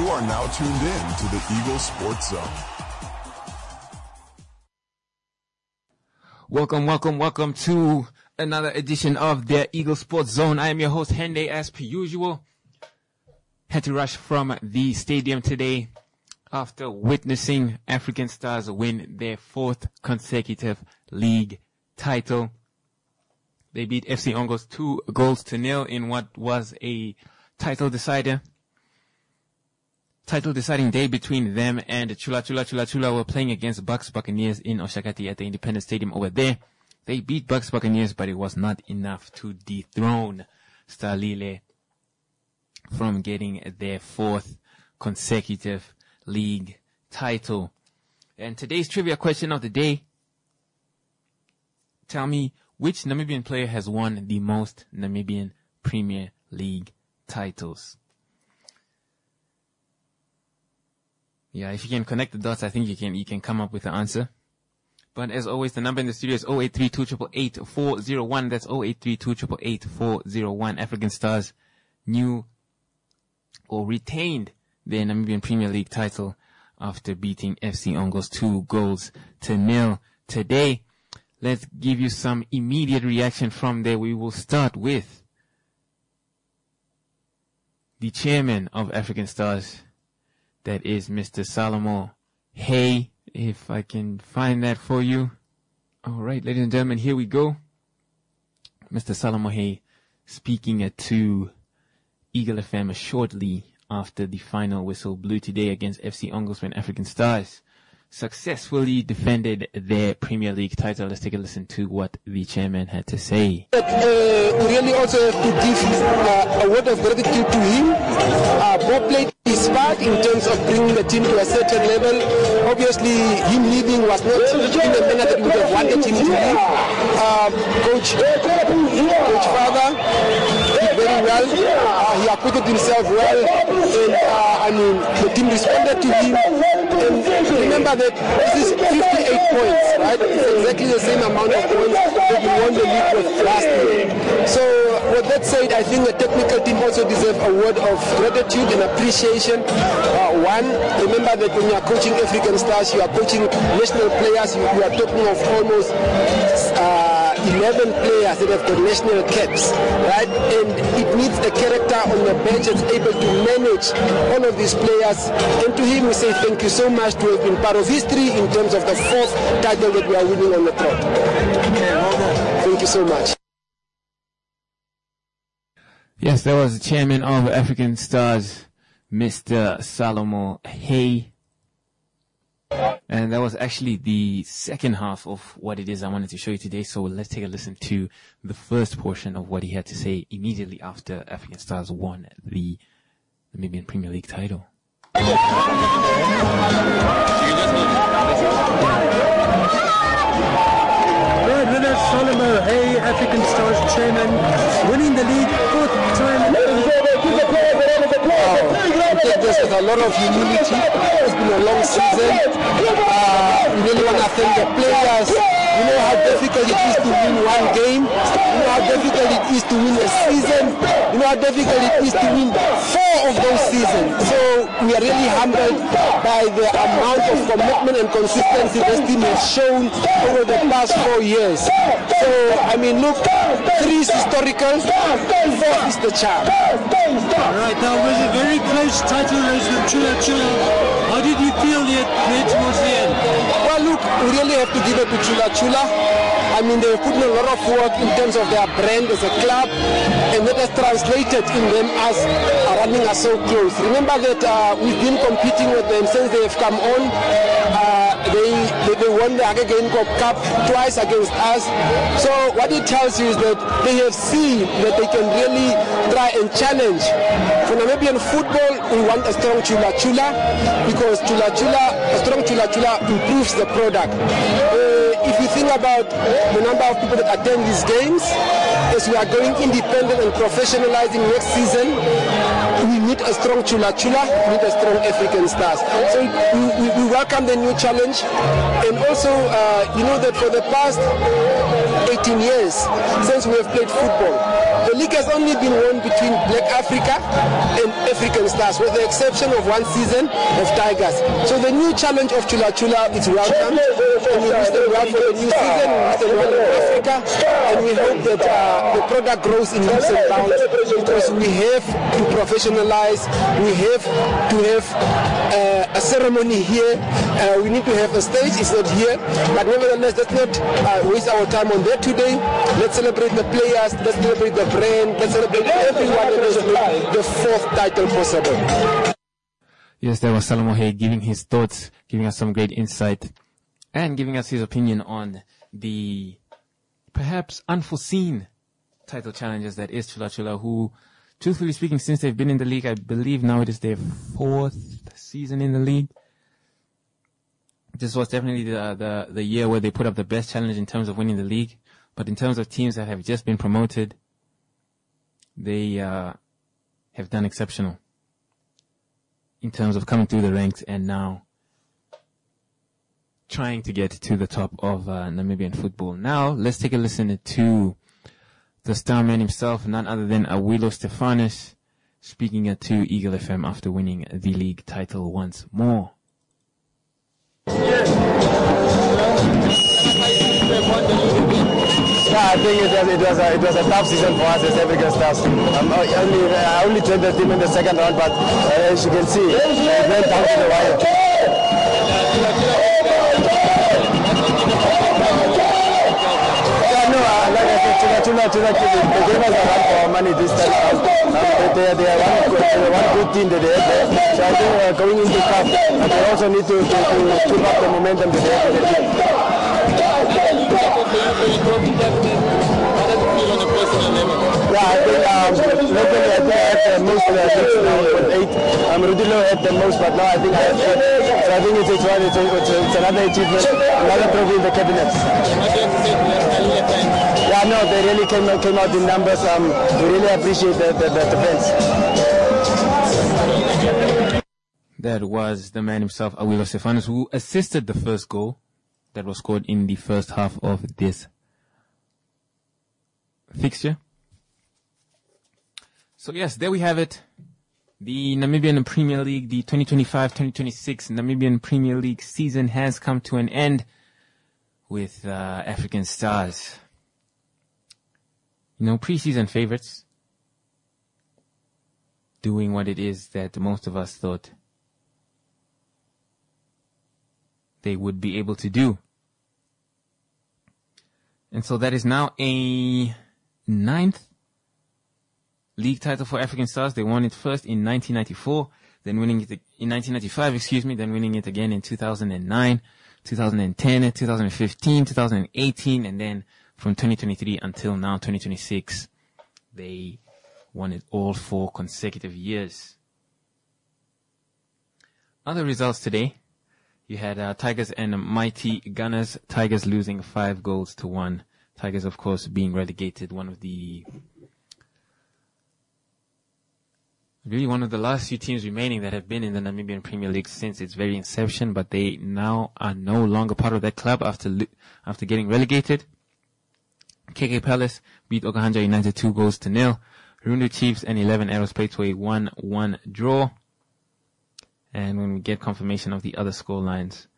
You are now tuned in to the Eagle Sports Zone. Welcome to another edition of the Eagle Sports Zone. I am your host, Hende, as per usual. Had to rush from the stadium today after witnessing African Stars win their fourth consecutive league title. They beat FC Ongos 2-0 in what was a title deciding day between them and Chula were playing against Bucks Buccaneers in Oshakati at the Independence Stadium over there. They beat Bucks Buccaneers, but it was not enough to dethrone Starlile from getting their fourth consecutive league title. And today's trivia question of the day: tell me which Namibian player has won the most Namibian Premier League titles. Yeah, if you can connect the dots, I think you can come up with the answer. But as always, the number in the studio is 0832888401. That's 0832888401. African Stars retained their Namibian Premier League title after beating FC Ongos 2-0 today. Let's give you some immediate reaction from there. We will start with the chairman of African Stars. That is Mr. Salomo Hay, if I can find that for you. All right, ladies and gentlemen, here we go. Mr. Salomo Hay speaking to Eagle FM shortly after the final whistle blew today against FC Ongos when African Stars successfully defended their Premier League title. Let's take a listen to what the chairman had to say. We really also have to give a word of gratitude to him. Bob played his part in terms of bringing the team to a certain level. Obviously, him leaving was not in the manner that we would have wanted him to leave. Coach Father did very well. He acquitted himself well, and the team responded to him. And remember that this is 58 points, right? It's exactly the same amount of points that we won the league with last year. So with that said, I think the technical team also deserves a word of gratitude and appreciation. One, remember that when you are coaching African Stars, you are coaching national players. You are talking of almost 11 players that have got national caps, right? And it needs a character on the bench that's able to manage all of these players. And to him, we say thank you so much to have been part of history in terms of the fourth title that we are winning on the trot. Thank you so much. Yes, that was the chairman of African Stars, Mr. Salomo Hay. And that was actually the second half of what it is I wanted to show you today. So let's take a listen to the first portion of what he had to say immediately after African Stars won the Namibian Premier League title. Right, winner Salomo Hay, African Stars chairman, winning the league fourth time in a row. We take this with a lot of humility. It's been a long season. We really want to thank the players. You know how difficult it is to win one game. You know how difficult it is to win a season. You know how difficult it is to win 4 of those seasons. So we are really humbled by the amount of commitment and consistency this team has shown over the past 4 years. So, I mean, look, 3 is historical, 4 is the charm. Right, now was a very close title race with Chula. How did you feel there towards the end? Well, look, we really have to give it to Chula. I mean, they've put in a lot of work in terms of their brand as a club, and that has translated in them as running us so close. Remember that we've been competing with them since they have come on. They won the Again Cup twice against us. So what it tells you is that they have seen that they can really try and challenge. For Namibian football, we want a strong Chula because a strong Chula improves the product. If you think about the number of people that attend these games, as we are going independent and professionalizing next season, we need a strong Chula, we need a strong African Stars. So we welcome the new challenge, and also you know that for the past 18 years since we have played football, The league has only been won between Black Africa and African Stars, with the exception of one season of Tigers. So the new challenge of Chula Chula is welcome, and we wish them well for the new season. We wish them well in Africa, and we hope that the product grows in leaps and bounds, because we have to professionalize. We have to have a ceremony here. We need to have a stage. It's not here, but nevertheless, let's not waste our time on that today. Let's celebrate the players. Let's celebrate the brand. Let's celebrate everyone that has made the fourth title possible. Yes, there was Salomo Hay giving his thoughts, giving us some great insight, and giving us his opinion on the perhaps unforeseen title challenges that is Chula Chula, who, truthfully speaking, since they've been in the league, I believe now it is their 4th season in the league. This was definitely the year where they put up the best challenge in terms of winning the league. But in terms of teams that have just been promoted, they have done exceptional in terms of coming through the ranks and now trying to get to the top of Namibian football. Now, let's take a listen to the star man himself, none other than Awilo Stefanus, speaking to Eagle FM after winning the league title once more. I think it was a tough season for us as African Stars. I only joined the team in the second round, but as you can see, it went down to the wire. Like I said, Chula they gave us a run for our money this time around. They are one good team that they have there. So I think going into cup, they also need to keep up the momentum that they have in the team. Yeah, I think locally I had the most hits now with 8. Rudilo had the most, but now I think I have 8. So I think it's another achievement, another trophy in the cabinet. Yeah, no, they really came out in numbers. We really appreciate the fans. That was the man himself, Awilo Stefanus, who assisted the first goal that was scored in the first half of this fixture. So yes, there we have it. The Namibian Premier League, the 2025-2026 Namibian Premier League season has come to an end with African Stars. You know, preseason favorites doing what it is that most of us thought they would be able to do. And so that is now a 9th league title for African Stars. They won it first in 1994, then winning it in 1995, then winning it again in 2009, 2010, 2015, 2018, and then from 2023 until now, 2026, they won it all 4 consecutive years. Other results today. You had Tigers and Mighty Gunners. Tigers losing 5-1. Tigers, of course, being relegated. One of the last few teams remaining that have been in the Namibian Premier League since its very inception, but they now are no longer part of that club after getting relegated. KK Palace beat Okahanja United 2-0. Rundu Chiefs and 11 Arrows played to a 1-1 draw. And when we get confirmation of the other score lines,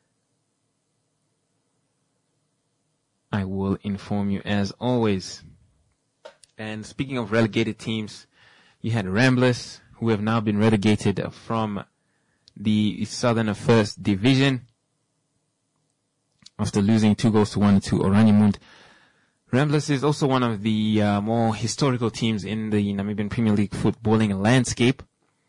I will inform you as always. And speaking of relegated teams, you had Ramblers, who have now been relegated from the Southern First Division after losing 2-1 to Oraniemund. Ramblers is also one of the more historical teams in the Namibian Premier League footballing landscape.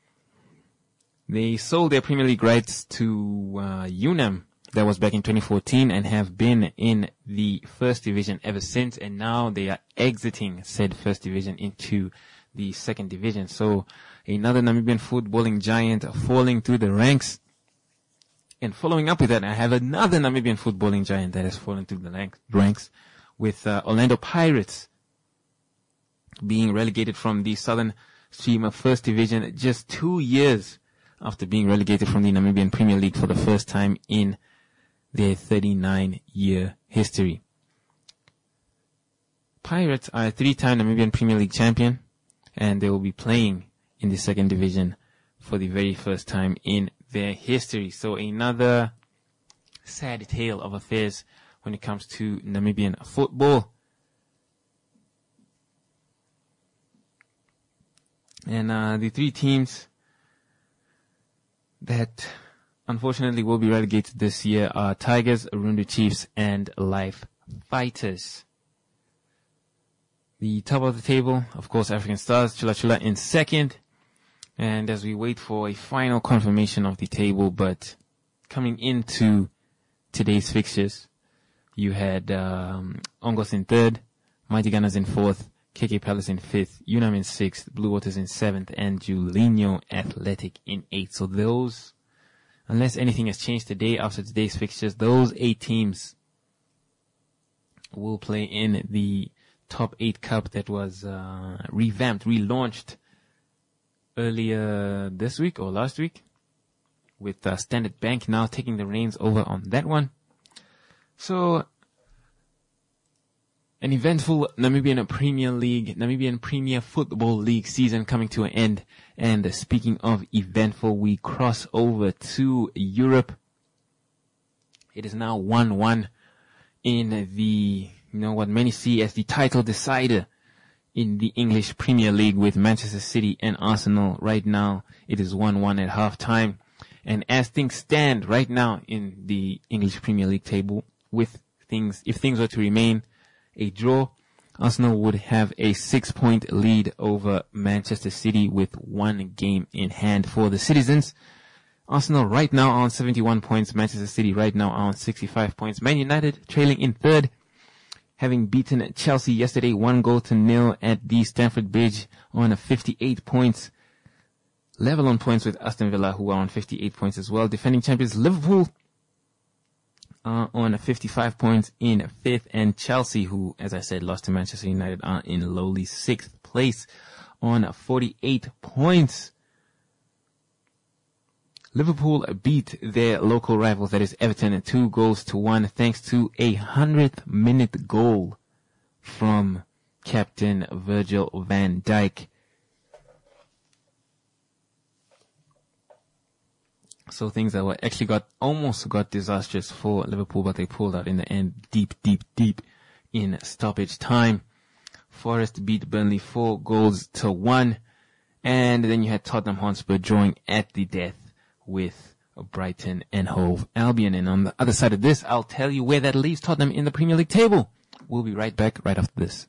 They sold their Premier League rights to UNAM, that was back in 2014, and have been in the First Division ever since, and now they are exiting said First Division into the Second Division. So another Namibian footballing giant falling through the ranks. And following up with that, I have another Namibian footballing giant that has fallen through the ranks, with Orlando Pirates being relegated from the Southern Stream of First Division just 2 years after being relegated from the Namibian Premier League for the first time in their 39-year history. Pirates are a 3-time Namibian Premier League champion, and they will be playing in the second division for the very first time in their history. So another sad tale of affairs when it comes to Namibian football. And the three teams that unfortunately will be relegated this year are Tigers, Arundu Chiefs, and Life Fighters. The top of the table, of course, African Stars, Chula Chula in second. And as we wait for a final confirmation of the table, but coming into today's fixtures, you had Ongos in third, Mighty Gunners in fourth, KK Palace in fifth, Unam in sixth, Blue Waters in seventh, and Julinho Athletic in eighth. So those, unless anything has changed today after today's fixtures, those 8 teams will play in the Top 8 Cup that was revamped, relaunched earlier this week or last week, with Standard Bank now taking the reins over on that one. So, an eventful Namibian Premier Football League season coming to an end. And speaking of eventful, we cross over to Europe. It is now 1-1 in the, what many see as the title decider in the English Premier League with Manchester City and Arsenal. Right now, it is 1-1 at halftime. And as things stand right now in the English Premier League table, if things were to remain a draw, Arsenal would have a 6-point lead over Manchester City with 1 game in hand for the citizens. Arsenal right now are on 71 points. Manchester City right now are on 65 points. Man United trailing in third, having beaten Chelsea yesterday 1-0 at the Stamford Bridge on 58 points. Level on points with Aston Villa, who are on 58 points as well. Defending champions Liverpool on 55 points in fifth, and Chelsea, who, as I said, lost to Manchester United, are in lowly 6th place on 48 points. Liverpool beat their local rivals, that is Everton, 2-1, thanks to a 100th minute goal from captain Virgil van Dijk. So things that almost got disastrous for Liverpool, but they pulled out in the end, deep in stoppage time. Forest beat Burnley 4-1, and then you had Tottenham Hotspur drawing at the death with Brighton and Hove Albion. And on the other side of this, I'll tell you where that leaves Tottenham in the Premier League table. We'll be right back right after this.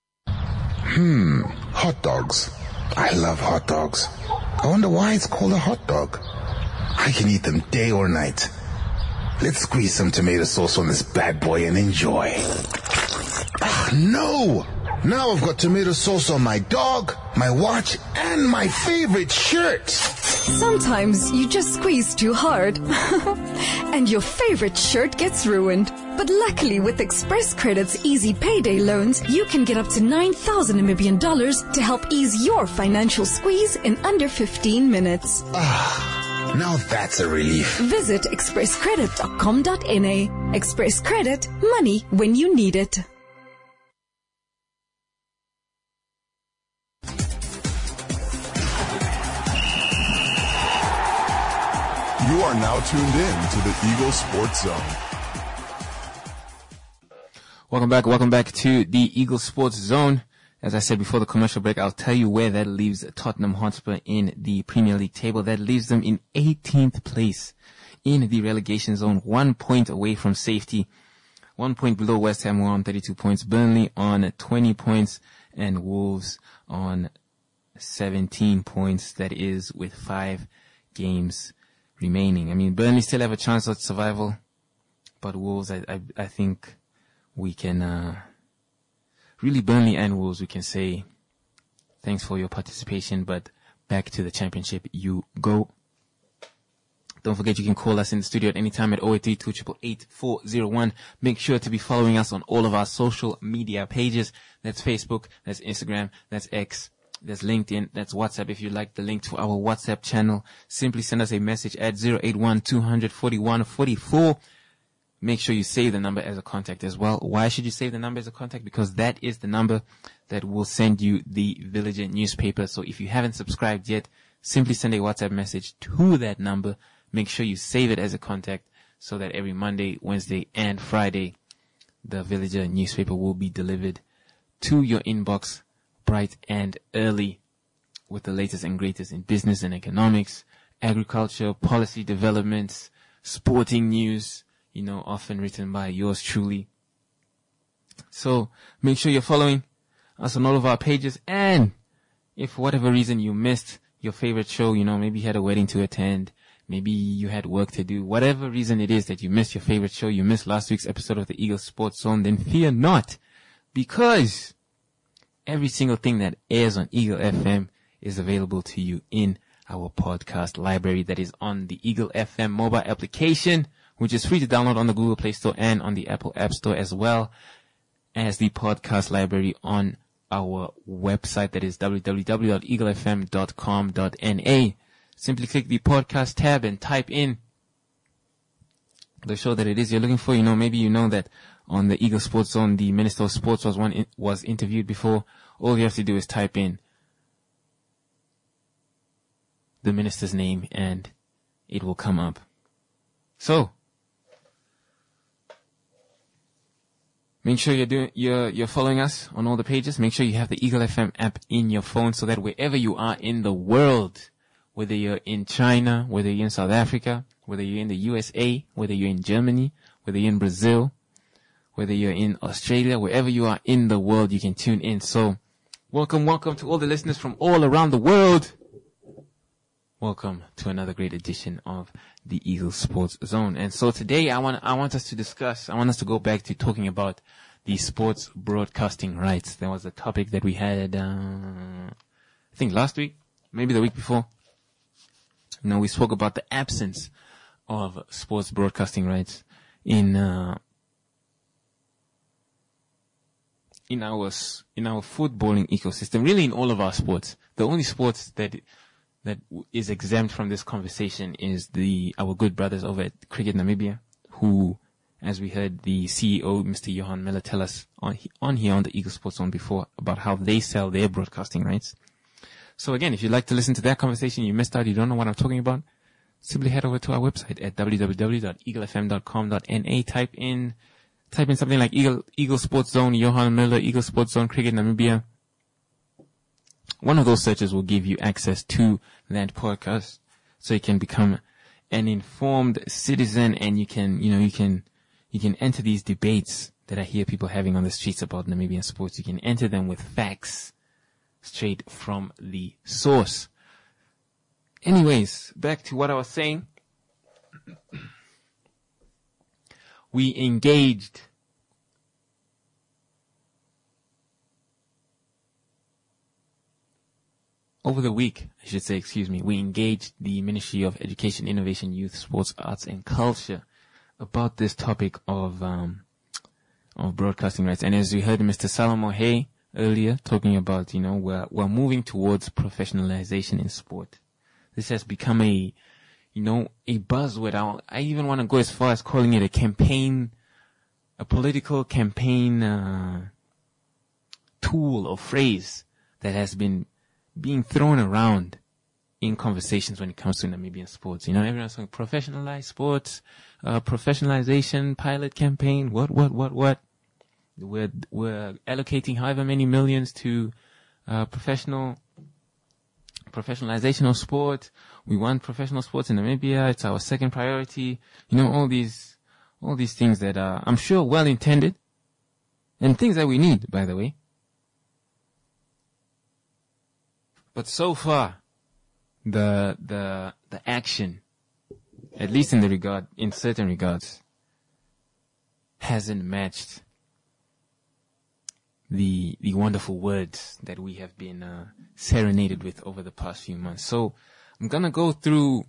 Hot dogs. I love hot dogs. I wonder why it's called a hot dog. I can eat them day or night. Let's squeeze some tomato sauce on this bad boy and enjoy. No! Now I've got tomato sauce on my dog, my watch, and my favorite shirt. Sometimes you just squeeze too hard and your favorite shirt gets ruined. But luckily with Express Credit's easy payday loans, you can get up to 9,000 Namibian dollars to help ease your financial squeeze in under 15 minutes. Now that's a relief. Visit expresscredit.com.na. Express Credit, money when you need it. You are now tuned in to the Eagle Sports Zone. Welcome back to the Eagle Sports Zone. As I said before the commercial break, I'll tell you where that leaves Tottenham Hotspur in the Premier League table. That leaves them in 18th place in the relegation zone, 1 point away from safety. 1 point below West Ham, who are on 32 points. Burnley on 20 points, and Wolves on 17 points. That is with 5 games remaining. I mean, Burnley still have a chance of survival, but Wolves, I think we can, really Burnley and Wolves, we can say thanks for your participation, but back to the championship you go. Don't forget you can call us in the studio at any time at 083-288-401. Make sure to be following us on all of our social media pages. That's Facebook, that's Instagram, that's X, that's LinkedIn, that's WhatsApp. If you'd like the link to our WhatsApp channel, simply send us a message at 081-200-4144. make sure you save the number as a contact as well. Why should you save the number as a contact? Because that is the number that will send you the Villager newspaper. So if you haven't subscribed yet, simply send a WhatsApp message to that number. Make sure you save it as a contact so that every Monday, Wednesday, and Friday, the Villager newspaper will be delivered to your inbox bright and early with the latest and greatest in business and economics, agriculture, policy developments, sporting news, often written by yours truly. So make sure you're following us on all of our pages. And if for whatever reason you missed your favorite show, maybe you had a wedding to attend, maybe you had work to do, whatever reason it is that you missed your favorite show, you missed last week's episode of the Eagle Sports Zone, then fear not, because every single thing that airs on Eagle FM is available to you in our podcast library that is on the Eagle FM mobile application, which is free to download on the Google Play Store and on the Apple App Store, as well as the podcast library on our website that is www.eaglefm.com.na. Simply click the podcast tab and type in the show that it is you're looking for. Maybe you know that on the Eagle Sports Zone, the Minister of Sports was interviewed before. All you have to do is type in the minister's name and it will come up. So, make sure you're following us on all the pages. Make sure you have the Eagle FM app in your phone so that wherever you are in the world, whether you're in China, whether you're in South Africa, whether you're in the USA, whether you're in Germany, whether you're in Brazil, whether you're in Australia, wherever you are in the world, you can tune in. So, welcome to all the listeners from all around the world. Welcome to another great edition of the Eagle Sports Zone. And so today I want us to go back to talking about the sports broadcasting rights. That was a topic that we had, I think last week, maybe the week before. We spoke about the absence of sports broadcasting rights in our footballing ecosystem, really in all of our sports. The only sports that is exempt from this conversation is our good brothers over at Cricket Namibia, who, as we heard the CEO, Mr. Johan Miller, tell us on here on the Eagle Sports Zone before about how they sell their broadcasting rights. So again, if you'd like to listen to that conversation, you missed out, you don't know what I'm talking about, simply head over to our website at www.eaglefm.com.na. Type in something like Eagle Sports Zone, Johan Miller, Eagle Sports Zone, Cricket Namibia. One of those searches will give you access to that podcast, so you can become an informed citizen, and you can enter these debates that I hear people having on the streets about Namibian sports. You can enter them with facts straight from the source. Anyways, back to what I was saying. We engaged over the week, we engaged the Ministry of Education, Innovation, Youth, Sports, Arts and Culture about this topic of broadcasting rights. And as we heard Mr. Salomo Hay earlier talking about, we're moving towards professionalization in sport. This has become a buzzword. I even want to go as far as calling it a political campaign, tool or phrase that has been being thrown around in conversations when it comes to Namibian sports. Everyone's saying professionalized sports, professionalization, pilot campaign, what? We're allocating however many millions to, professionalization of sport. We want professional sports in Namibia. It's our second priority. All these things that are, I'm sure, well intended and things that we need, by the way. But so far, the action, at least in certain regards, hasn't matched the wonderful words that we have been serenaded with over the past few months. So I'm gonna go through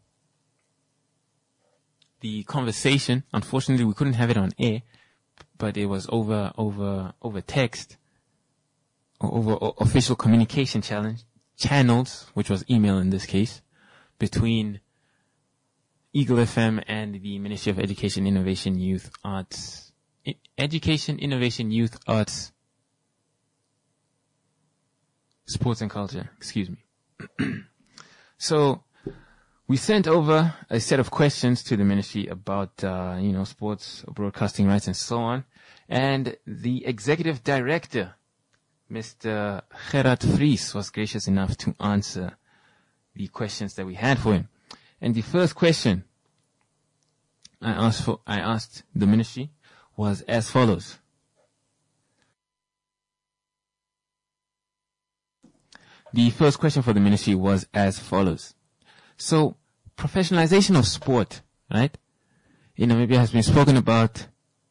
the conversation. Unfortunately, we couldn't have it on air, but it was over text or over official communication channels, which was email in this case, between Eagle FM and the Ministry of Education, Innovation, Youth, Arts, Education, Innovation, Youth, Arts, Sports and Culture, excuse me. So, we sent over a set of questions to the ministry about, sports, broadcasting rights, and so on. And the executive director, Mr. Gerard Vries, was gracious enough to answer the questions that we had for him. And the first question I asked the ministry was as follows. The first question for the ministry was as follows. So, professionalization of sport, right? In Namibia has been spoken about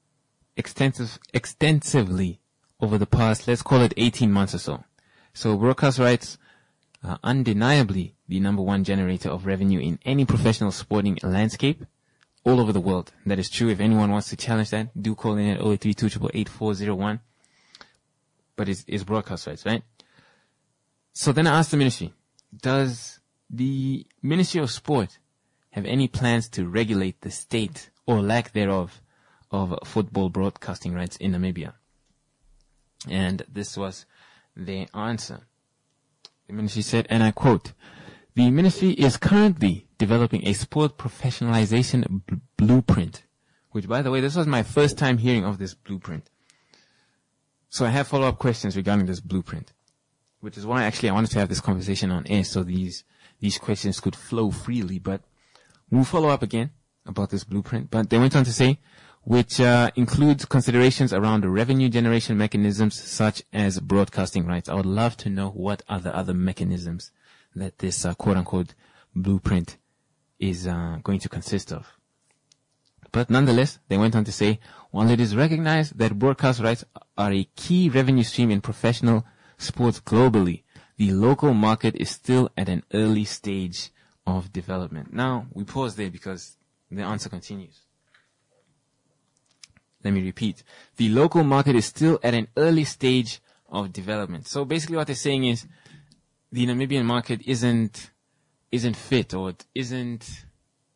extensively over the past, let's call it 18 months or so. So, broadcast rights are undeniably the number one generator of revenue in any professional sporting landscape all over the world. That is true. If anyone wants to challenge that, do call in at 083-288-8401. But it's broadcast rights, right? So then I asked the ministry, does the Ministry of Sport have any plans to regulate the state or lack thereof of football broadcasting rights in Namibia? And this was their answer. The ministry said, and I quote, the ministry is currently developing a sport professionalization blueprint, which, by the way, this was my first time hearing of this blueprint. So I have follow-up questions regarding this blueprint, which is why actually I wanted to have this conversation on air so these questions could flow freely. But we'll follow up again about this blueprint. But they went on to say, which includes considerations around the revenue generation mechanisms such as broadcasting rights. I would love to know what are the other mechanisms that this quote-unquote blueprint is going to consist of. But nonetheless, they went on to say, while it is recognized that broadcast rights are a key revenue stream in professional sports globally, the local market is still at an early stage of development. Now, we pause there because the answer continues. Let me repeat. The local market is still at an early stage of development. So basically what they're saying is the Namibian market isn't fit, or it isn't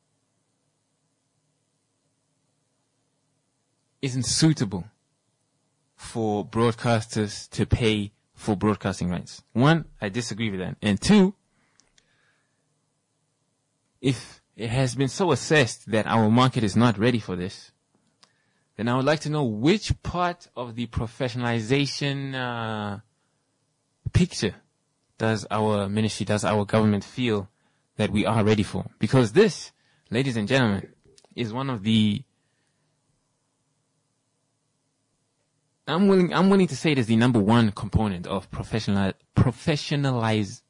suitable for broadcasters to pay for broadcasting rights. One, I disagree with that. And two, if it has been so assessed that our market is not ready for this, then I would like to know which part of the professionalization picture does our ministry, does our government feel that we are ready for? Because this, ladies and gentlemen, is one of the, I'm willing to say it is the number one component of professionalizing,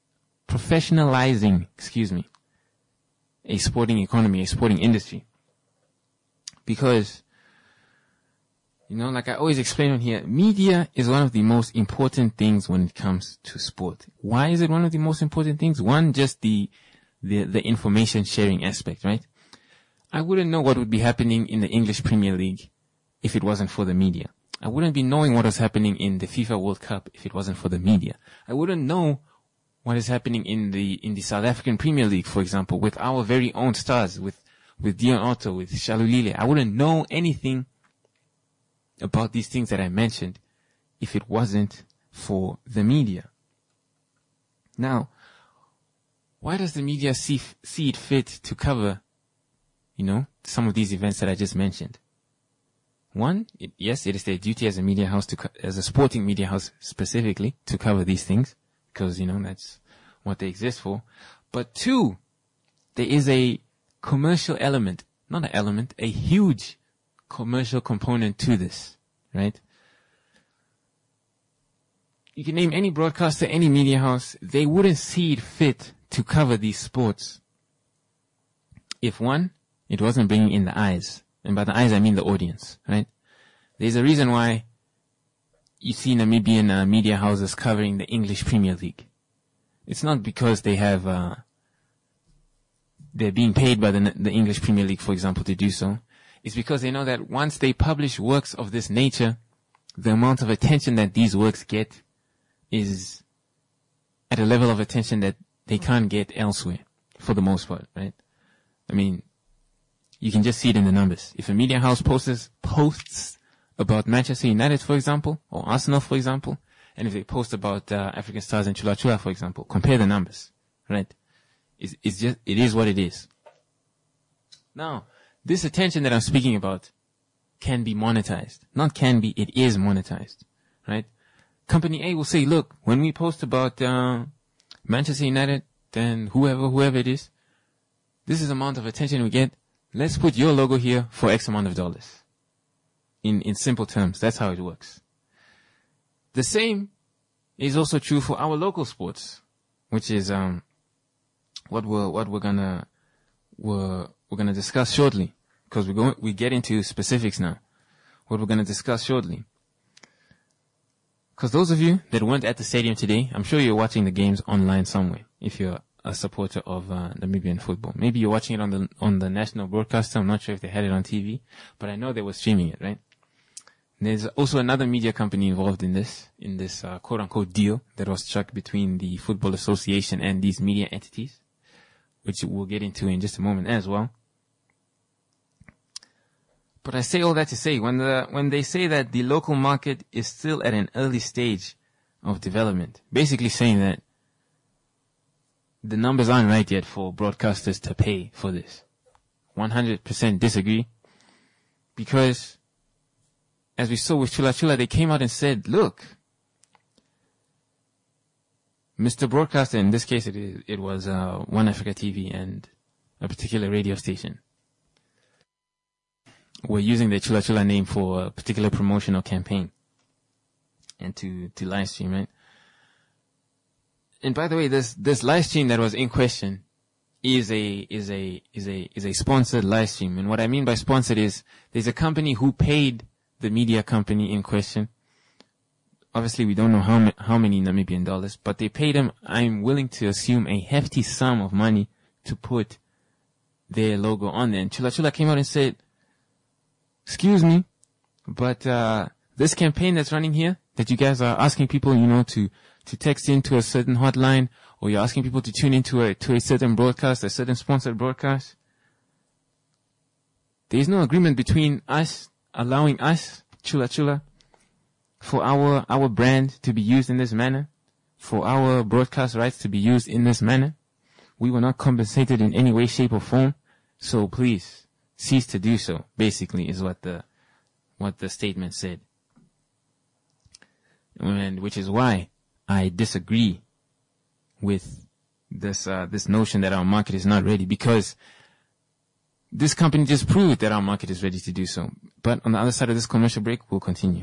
a sporting economy, a sporting industry. Because, like I always explain on here, media is one of the most important things when it comes to sport. Why is it one of the most important things? One, just the information sharing aspect, right? I wouldn't know what would be happening in the English Premier League if it wasn't for the media. I wouldn't be knowing what was happening in the FIFA World Cup if it wasn't for the media. I wouldn't know what is happening in the South African Premier League, for example, with our very own stars, with Dion Otto, with Shalulile. I wouldn't know anything about these things that I mentioned if it wasn't for the media. Now, why does the media see it fit to cover, some of these events that I just mentioned? One, yes, it is their duty as a media house as a sporting media house specifically to cover these things because, that's what they exist for. But two, there is a commercial element, not an element, a huge commercial component to this, right? You can name any broadcaster, any media house, they wouldn't see it fit to cover these sports if one, it wasn't bringing in the eyes. And by the eyes, I mean the audience, right? There's a reason why you see Namibian media houses covering the English Premier League. It's not because they have, they're being paid by the English Premier League, for example, to do so. It's because they know that once they publish works of this nature, the amount of attention that these works get is at a level of attention that they can't get elsewhere, for the most part, right? I mean, you can just see it in the numbers. If a media house posts about Manchester United, for example, or Arsenal, for example, and if they post about African Stars and Chula Chula, for example, compare the numbers, right? It is what it is. Now, this attention that I'm speaking about can be monetized. Not can be, it is monetized, right? Company A will say, look, when we post about Manchester United, then whoever it is, this is the amount of attention we get. Let's put your logo here for X amount of dollars. In simple terms, that's how it works. The same is also true for our local sports, which is what we're gonna discuss shortly, because we get into specifics now. What we're gonna discuss shortly. Because those of you that weren't at the stadium today, I'm sure you're watching the games online somewhere. If you're a supporter of Namibian football, maybe you're watching it on the national broadcaster. I'm not sure if they had it on TV, but I know they were streaming it, right? There's also another media company involved in this quote-unquote deal that was struck between the Football Association and these media entities, which we'll get into in just a moment as well. But I say all that to say, when they say that the local market is still at an early stage of development, basically saying that the numbers aren't right yet for broadcasters to pay for this. 100% disagree, because as we saw with Chula Chula, they came out and said, look, Mr. Broadcaster, in this case it was One Africa TV and a particular radio station, were using the Chula Chula name for a particular promotional campaign and to live stream, right? And by the way, this live stream that was in question is a sponsored live stream. And what I mean by sponsored is there's a company who paid the media company in question. Obviously, we don't know how many Namibian dollars, but they paid them, I'm willing to assume, a hefty sum of money to put their logo on there. And Chula Chula came out and said, excuse me, but this campaign that's running here, that you guys are asking people, to text into a certain hotline, or you're asking people to tune into a certain broadcast, a certain sponsored broadcast, there's no agreement between us allowing us, Chula Chula, for our brand to be used in this manner, for our broadcast rights to be used in this manner. We were not compensated in any way, shape, or form. So please cease to do so, basically, is what the statement said. And which is why I disagree with this notion that our market is not ready, because this company just proved that our market is ready to do so. But on the other side of this commercial break, we'll continue.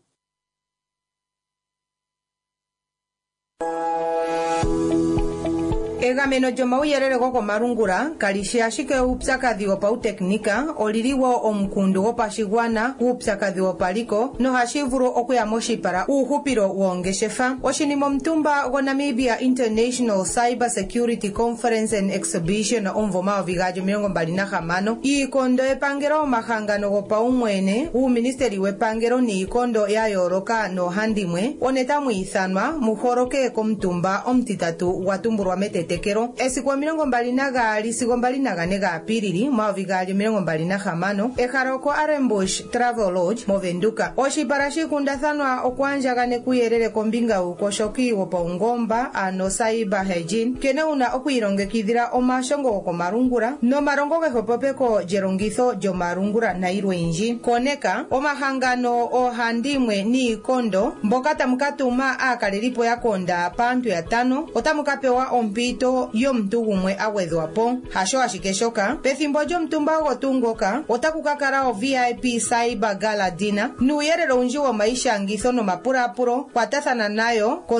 Egameno jomauyerere goko marungura kalishashike upsakadhi opa uteknika oliliwo omukundu opashigwana upsakadhi opaliko no hashivuru okuyamoshi para uhupiro wongeshefa oshinimo mtumba go Namibia International Cyber Security Conference and Exhibition omvoma ovigajo 25 ikondo epangero omahangano gopa umwene ministeri wepangero ni ikondo ya yoroka no handimwe oneta muithanwa muhoroke komtumba omtitatu watumburwa metete tekero esikwa 22 sigo 24 ga piriri mavigajo 25 eharoko Arembush Travel Lodge movenduka oshiparashi kundathanwa okwanjagane kuyerere kombinga ukoshoki wopaungomba ano cyber hygiene kene una okuirongekidhira omashongo gokomarungura no marongo gehopopeko jerongitho jomarungura na irwenji koneka omahangano ohandimwe ni ikondo mboka tamukatuma akalelipo yakonda pantu ya 5 otamukapewa ompito yomuntu gumwe awedhwapo hasho ashikeshoka pethimbo lyomtumba gotungoka otakukakala o VIP cyber gala dinner nuyerero unji wa maisha ngitho no mapurapuro kwatathana nayo ko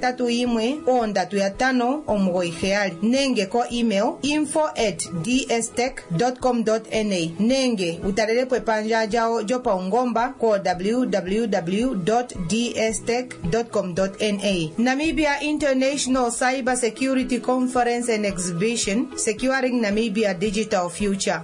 081 335 nenge ko email info@dstech.com.na nenge utarelepo epanja jao jopaungomba ko www.dstech.com.na Namibia International Cyber Security Conference and Exhibition, Securing Namibia Digital Future.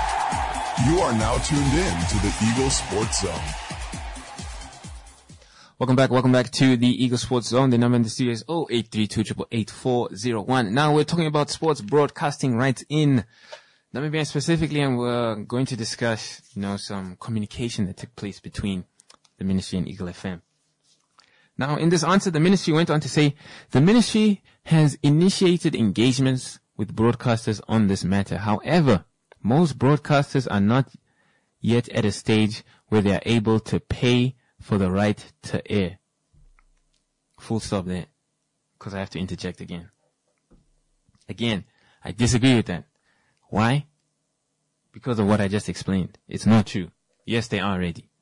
You are now tuned in to the Eagle Sports Zone. Welcome back to the Eagle Sports Zone. The number in the studio is 0832888401. Now we're talking about sports broadcasting rights in Namibia specifically, and we're going to discuss, some communication that took place between the ministry and Eagle FM. Now, in this answer, the ministry went on to say, the ministry has initiated engagements with broadcasters on this matter. However, most broadcasters are not yet at a stage where they are able to pay for the right to air. Full stop there. Because I have to interject again. Again, I disagree with that. Why? Because of what I just explained. It's not true. Yes, they are ready.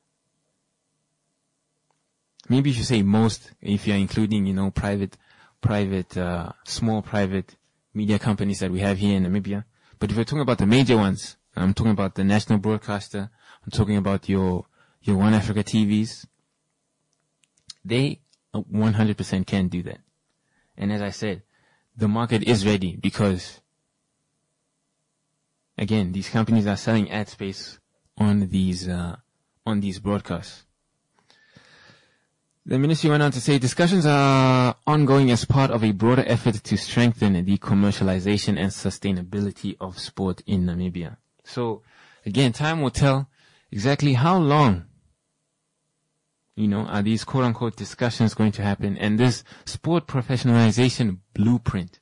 Maybe you should say most if you're including, small private media companies that we have here in Namibia. But if you're talking about the major ones, I'm talking about the national broadcaster, I'm talking about your One Africa TVs, they 100% can do that. And as I said, the market is ready because, again, these companies are selling ad space on these broadcasts. The ministry went on to say discussions are ongoing as part of a broader effort to strengthen the commercialization and sustainability of sport in Namibia. So, again, time will tell exactly how long, are these quote-unquote discussions going to happen. And this sport professionalization blueprint,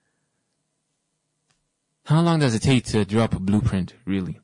how long does it take to drop a blueprint, really?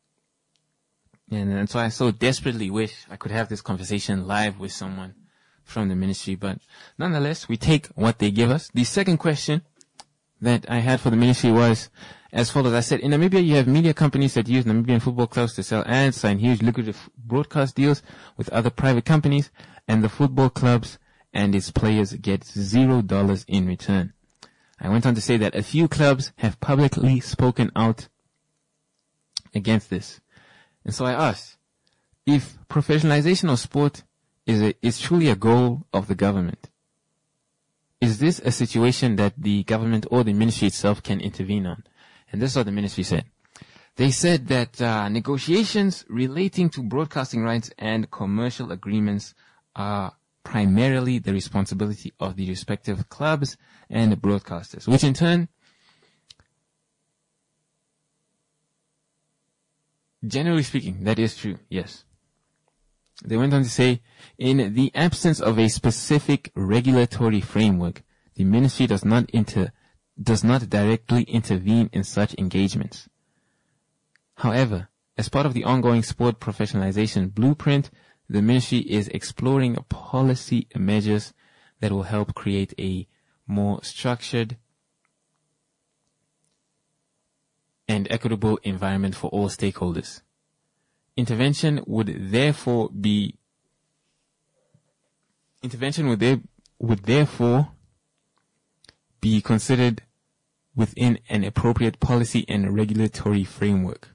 And so I so desperately wish I could have this conversation live with someone from the ministry. But nonetheless, we take what they give us. The second question that I had for the ministry was as follows. I said, in Namibia, you have media companies that use Namibian football clubs to sell ads, sign huge lucrative broadcast deals with other private companies, and the football clubs and its players get $0 in return. I went on to say that a few clubs have publicly spoken out against this. And so I asked, if professionalization of sport is truly a goal of the government, is this a situation that the government or the ministry itself can intervene on? And this is what the ministry said. They said that negotiations relating to broadcasting rights and commercial agreements are primarily the responsibility of the respective clubs and broadcasters, which in turn, generally speaking, that is true, yes. They went on to say, in the absence of a specific regulatory framework, the ministry does not directly intervene in such engagements. However, as part of the ongoing sport professionalization blueprint, the ministry is exploring policy measures that will help create a more structured and equitable environment for all stakeholders. Intervention would therefore be considered within an appropriate policy and regulatory framework,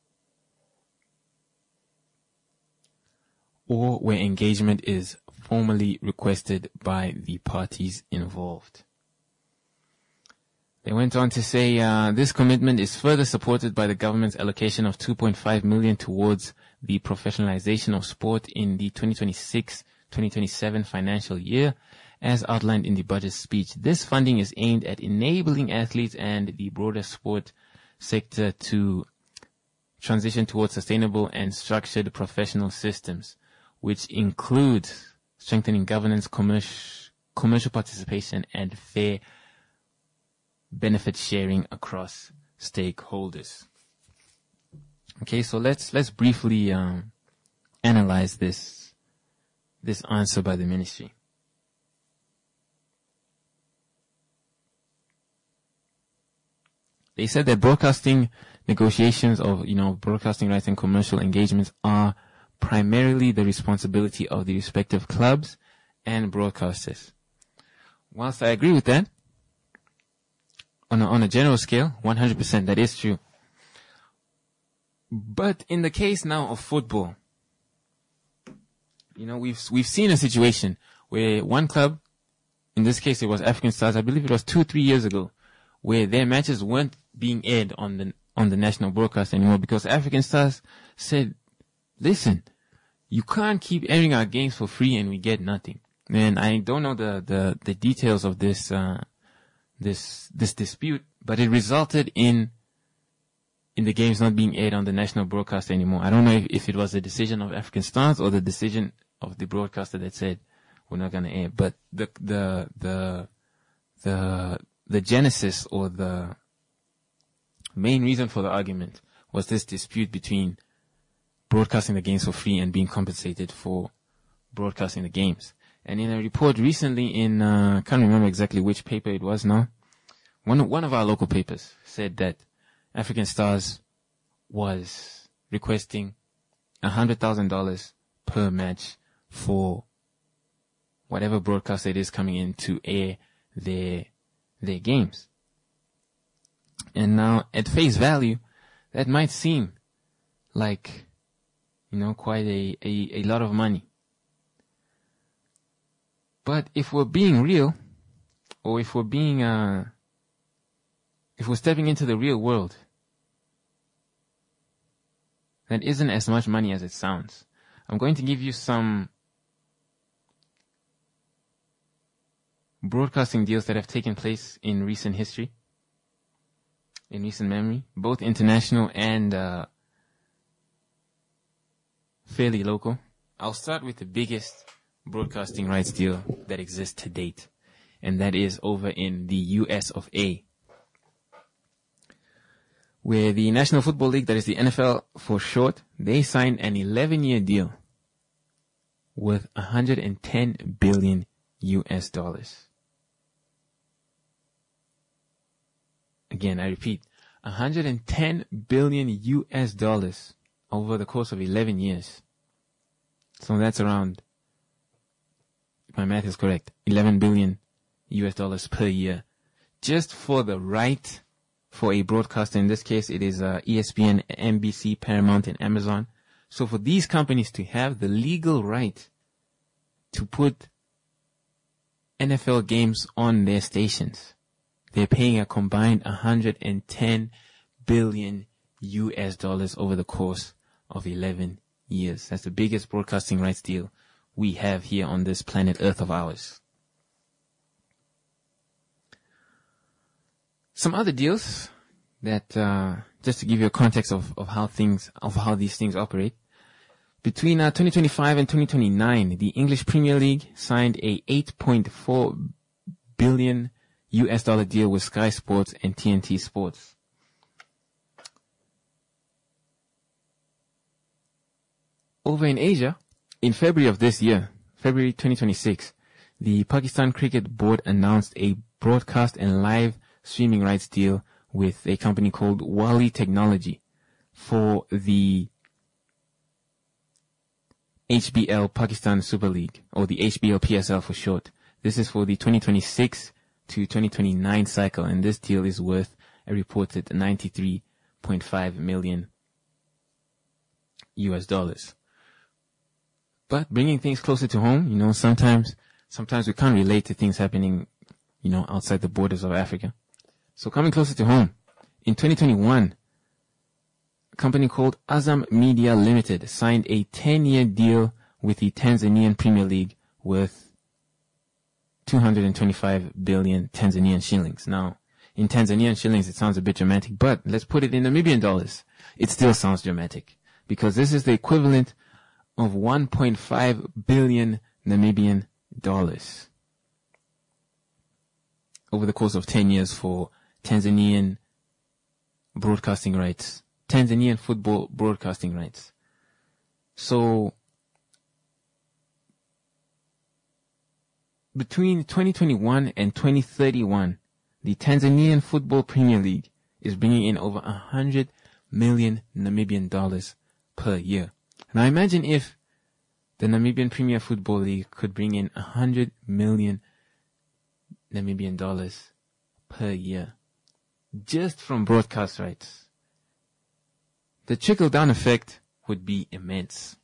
or where engagement is formally requested by the parties involved. They went on to say this commitment is further supported by the government's allocation of $2.5 million towards the professionalization of sport in the 2026-2027 financial year, as outlined in the budget speech. This funding is aimed at enabling athletes and the broader sport sector to transition towards sustainable and structured professional systems, which include strengthening governance, commercial participation, and fair benefit sharing across stakeholders. Okay, so let's briefly analyze this answer by the ministry. They said that broadcasting negotiations of broadcasting rights and commercial engagements are primarily the responsibility of the respective clubs and broadcasters. Whilst I agree with that, on a general scale, 100%, that is true. But in the case now of football, we've seen a situation where one club, in this case it was African Stars, I believe it was 2-3 years ago, where their matches weren't being aired on the national broadcast anymore because African Stars said, listen, you can't keep airing our games for free and we get nothing. And I don't know the details of this dispute, but it resulted in the games not being aired on the national broadcast anymore. I don't know if it was the decision of African Stars or the decision of the broadcaster that said we're not going to air. But the genesis or the main reason for the argument was this dispute between broadcasting the games for free and being compensated for broadcasting the games. And in a report recently in, can't remember exactly which paper it was now, one of our local papers said that African Stars was requesting $100,000 per match for whatever broadcast it is coming in to air their games. And now, at face value, that might seem like, quite a lot of money. But if we're being real, or if we're being, if we're stepping into the real world, that isn't as much money as it sounds. I'm going to give you some broadcasting deals that have taken place in recent history, in recent memory, both international and fairly local. I'll start with the biggest broadcasting rights deal that exists to date, and that is over in the US of A, where the National Football League, that is the NFL for short, they signed an 11-year deal worth $110 billion US. Again, I repeat, $110 billion US over the course of 11 years. So that's around, if my math is correct, $11 billion US per year, just for the right for a broadcaster. In this case, it is ESPN, NBC, Paramount, and Amazon. So for these companies to have the legal right to put NFL games on their stations, they're paying a combined $110 billion US over the course of 11 years. That's the biggest broadcasting rights deal we have here on this planet Earth of ours. Some other deals that, just to give you a context of how these things operate. Between 2025 and 2029, the English Premier League signed a $8.4 billion US deal with Sky Sports and TNT Sports. Over in Asia, in February of this year, February 2026, the Pakistan Cricket Board announced a broadcast and live streaming rights deal with a company called Wali Technology for the HBL Pakistan Super League, or the HBL PSL for short. This is for the 2026 to 2029 cycle, and this deal is worth a reported $93.5 million US. But bringing things closer to home, sometimes we can't relate to things happening, outside the borders of Africa. So coming closer to home, in 2021, a company called Azam Media Limited signed a 10-year deal with the Tanzanian Premier League worth 225 billion Tanzanian shillings. Now, in Tanzanian shillings, it sounds a bit dramatic, but let's put it in Namibian dollars. It still sounds dramatic, because this is the equivalent of 1.5 billion Namibian dollars over the course of 10 years for Tanzanian broadcasting rights, Tanzanian football broadcasting rights. So, between 2021 and 2031, the Tanzanian Football Premier League is bringing in over 100 million Namibian dollars per year. Now imagine if the Namibian Premier Football League could bring in 100 million Namibian dollars per year, just from broadcast rights. The trickle-down effect would be immense.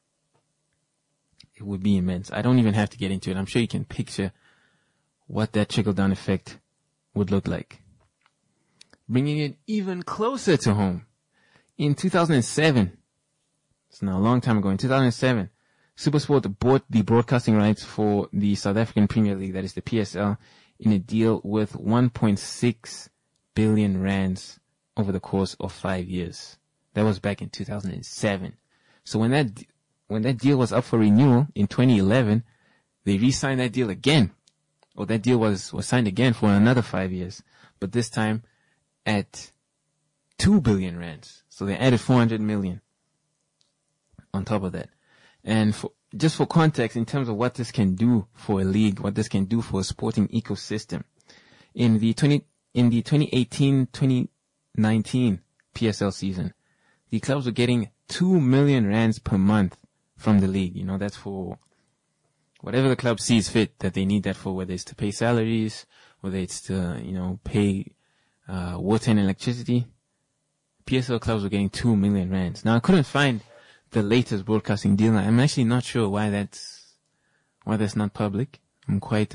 It would be immense. I don't even have to get into it. I'm sure you can picture what that trickle-down effect would look like. Bringing it even closer to home. In 2007, it's now a long time ago, in 2007, SuperSport bought the broadcasting rights for the South African Premier League, that is the PSL, in a deal with 1.6 billion rands over the course of 5 years. That was back in 2007. So when that deal was up for renewal in 2011, they re-signed that deal again. Or that deal was signed again for another 5 years. But this time at 2 billion rands. So they added 400 million on top of that. And just for context, in terms of what this can do for a league, what this can do for a sporting ecosystem, in the 2018-2019 PSL season, the clubs were getting 2 million rands per month from the league. You know, that's for whatever the club sees fit that they need that for, whether it's to pay salaries, whether it's to, pay water and electricity. PSL clubs were getting 2 million rands. Now, I couldn't find the latest broadcasting deal. I'm actually not sure why that's not public. I'm quite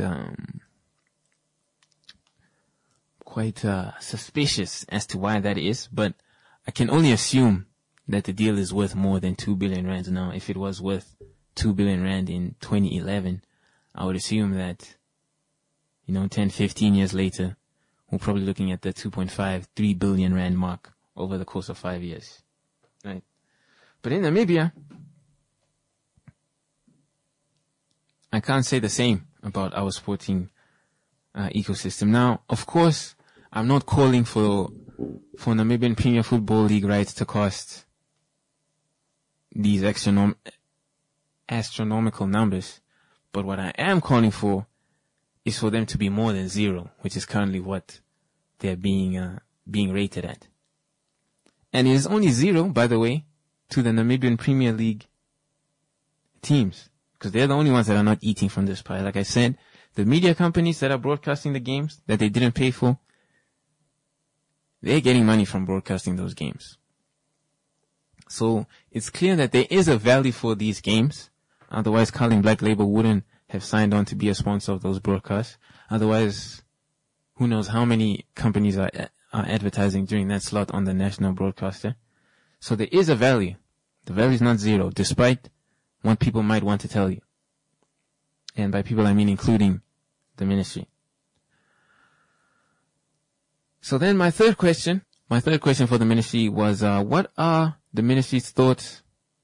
suspicious as to why that is, but I can only assume that the deal is worth more than 2 billion rands now. If it was worth 2 billion rand in 2011, I would assume that, 10, 15 years later, we're probably looking at the 2.5, 3 billion rand mark over the course of 5 years. Right? But in Namibia, I can't say the same about our sporting ecosystem. Now, of course, I'm not calling for Namibian Premier Football League rights to cost these astronomical numbers. But what I am calling for is for them to be more than zero, which is currently what they're being rated at. And it is only zero, by the way, to the Namibian Premier League teams, because they're the only ones that are not eating from this pie. Like I said, the media companies that are broadcasting the games that they didn't pay for, they're getting money from broadcasting those games. So it's clear that there is a value for these games. Otherwise, Carling Black Label wouldn't have signed on to be a sponsor of those broadcasts. Otherwise, who knows how many companies are advertising during that slot on the national broadcaster. So there is a value. The value is not zero, despite what people might want to tell you. And by people, I mean including the ministry. So then my third question for the ministry was, what are the ministry's thoughts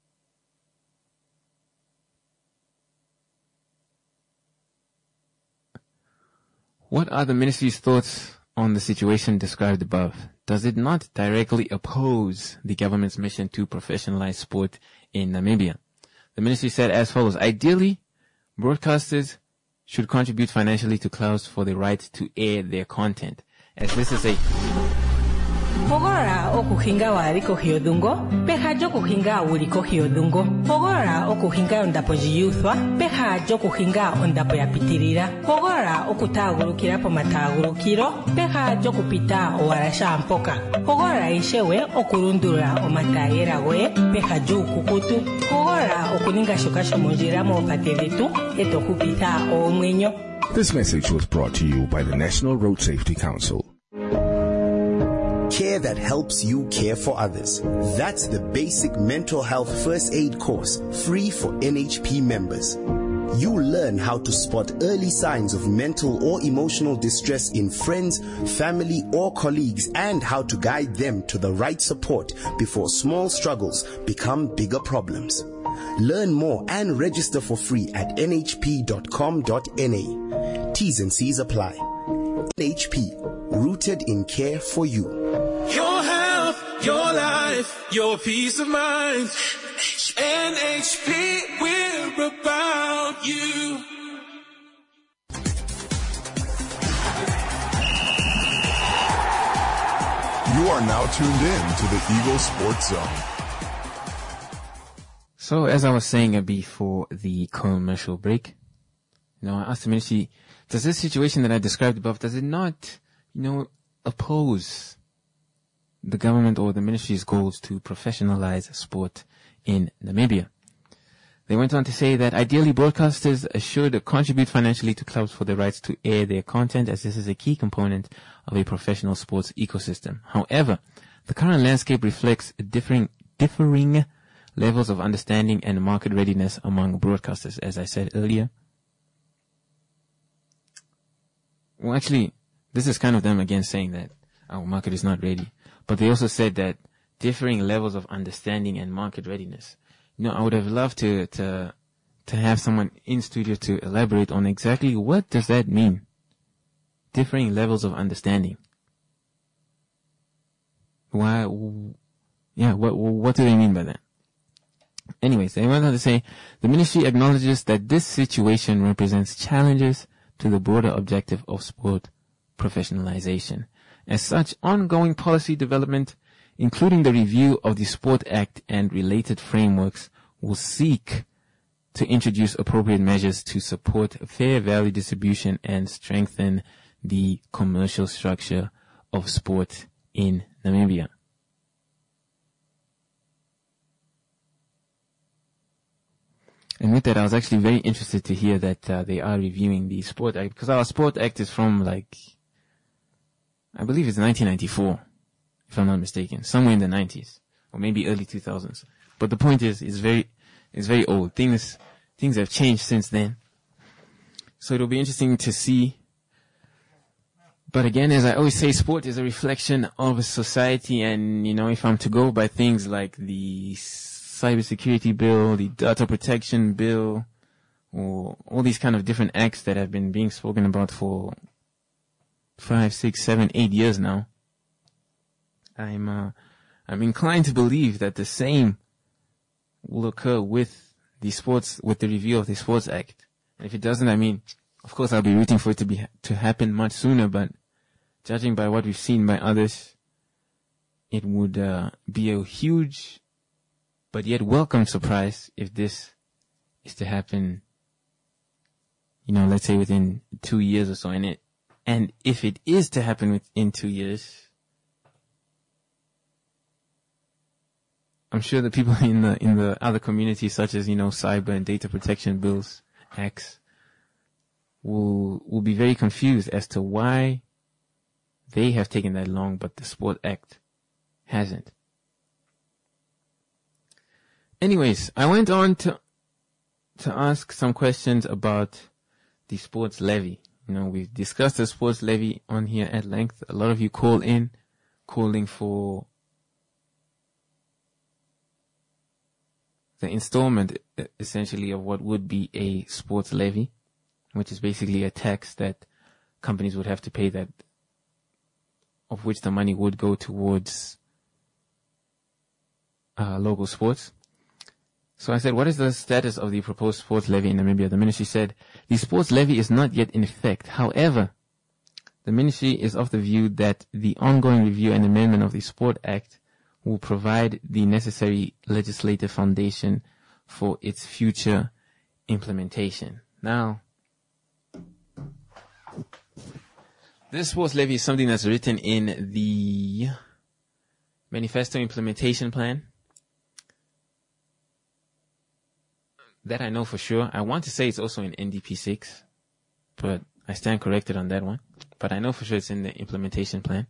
on the situation described above? Does it not directly oppose the government's mission to professionalize sport in Namibia? The ministry said as follows: ideally, broadcasters should contribute financially to clubs for the right to air their content, as this is a Hogora okuhinga wariko hiodungo, peha jo kuhinga uriko hiodungo. Hogora okuhinga ondapo jiyuthwa, peha jo kuhinga ondapo yapitirira. Hogora okutagurukira po matagurukiro, peha jo kupita owarasha mpoka. Hogora ishewe okurundura omatayera we, peha jo kukutu. Hogora okuninga shokasho monjira mo pateretu, eto kupita omwenyo. This message was brought to you by the National Road Safety Council. Care that helps you care for others. That's the basic mental health first aid course, free for NHP members. You'll learn how to spot early signs of mental or emotional distress in friends, family, or colleagues, and how to guide them to the right support before small struggles become bigger problems. Learn more and register for free at nhp.com.na. T's and C's apply. NHP, rooted in care for you. Your health, your life, your peace of mind. NHP, we're about you. You are now tuned in to the Eagle Sports Zone. So, as I was saying before the commercial break, I asked the ministry, does this situation that I described above, does it not, oppose the government or the ministry's goals to professionalize sport in Namibia? They went on to say that ideally broadcasters should contribute financially to clubs for the rights to air their content, as this is a key component of a professional sports ecosystem. However, the current landscape reflects differing levels of understanding and market readiness among broadcasters, as I said earlier. Well, actually, this is kind of them again saying that our market is not ready. But they also said that differing levels of understanding and market readiness. I would have loved to have someone in studio to elaborate on exactly what does that mean. Differing levels of understanding. Why? Yeah, what do they mean by that? Anyways, they went on to say, the ministry acknowledges that this situation represents challenges to the broader objective of sport professionalization. As such, ongoing policy development, including the review of the Sport Act and related frameworks, will seek to introduce appropriate measures to support fair value distribution and strengthen the commercial structure of sport in Namibia. And with that, I was actually very interested to hear that they are reviewing the Sport Act, because our Sport Act is from I believe it's 1994, if I'm not mistaken, somewhere in the 90s or maybe early 2000s. But the point is, it's very old. Things have changed since then. So it'll be interesting to see. But again, as I always say, sport is a reflection of a society, and if I'm to go by things like the cybersecurity bill, the data protection bill, or all these kind of different acts that have been being spoken about for 5, 6, 7, 8 years now, I'm inclined to believe that the same will occur with the review of the Sports Act. And if it doesn't, of course I'll be rooting for it to happen much sooner, but judging by what we've seen by others, it would be a huge but yet welcome surprise if this is to happen, let's say within 2 years or so. And if it is to happen within 2 years, I'm sure the people in the other communities, such as, cyber and data protection bills, acts, will be very confused as to why they have taken that long, but the Sport Act hasn't. Anyways, I went on to ask some questions about the sports levy. We've discussed the sports levy on here at length. A lot of you calling for the installment, essentially, of what would be a sports levy, which is basically a tax that companies would have to pay, that of which the money would go towards local sports. So I said, what is the status of the proposed sports levy in Namibia? The ministry said, the sports levy is not yet in effect. However, the ministry is of the view that the ongoing review and amendment of the Sport Act will provide the necessary legislative foundation for its future implementation. Now, this sports levy is something that's written in the Manifesto Implementation Plan. That I know for sure. I want to say it's also in NDP 6, but I stand corrected on that one. But I know for sure it's in the implementation plan.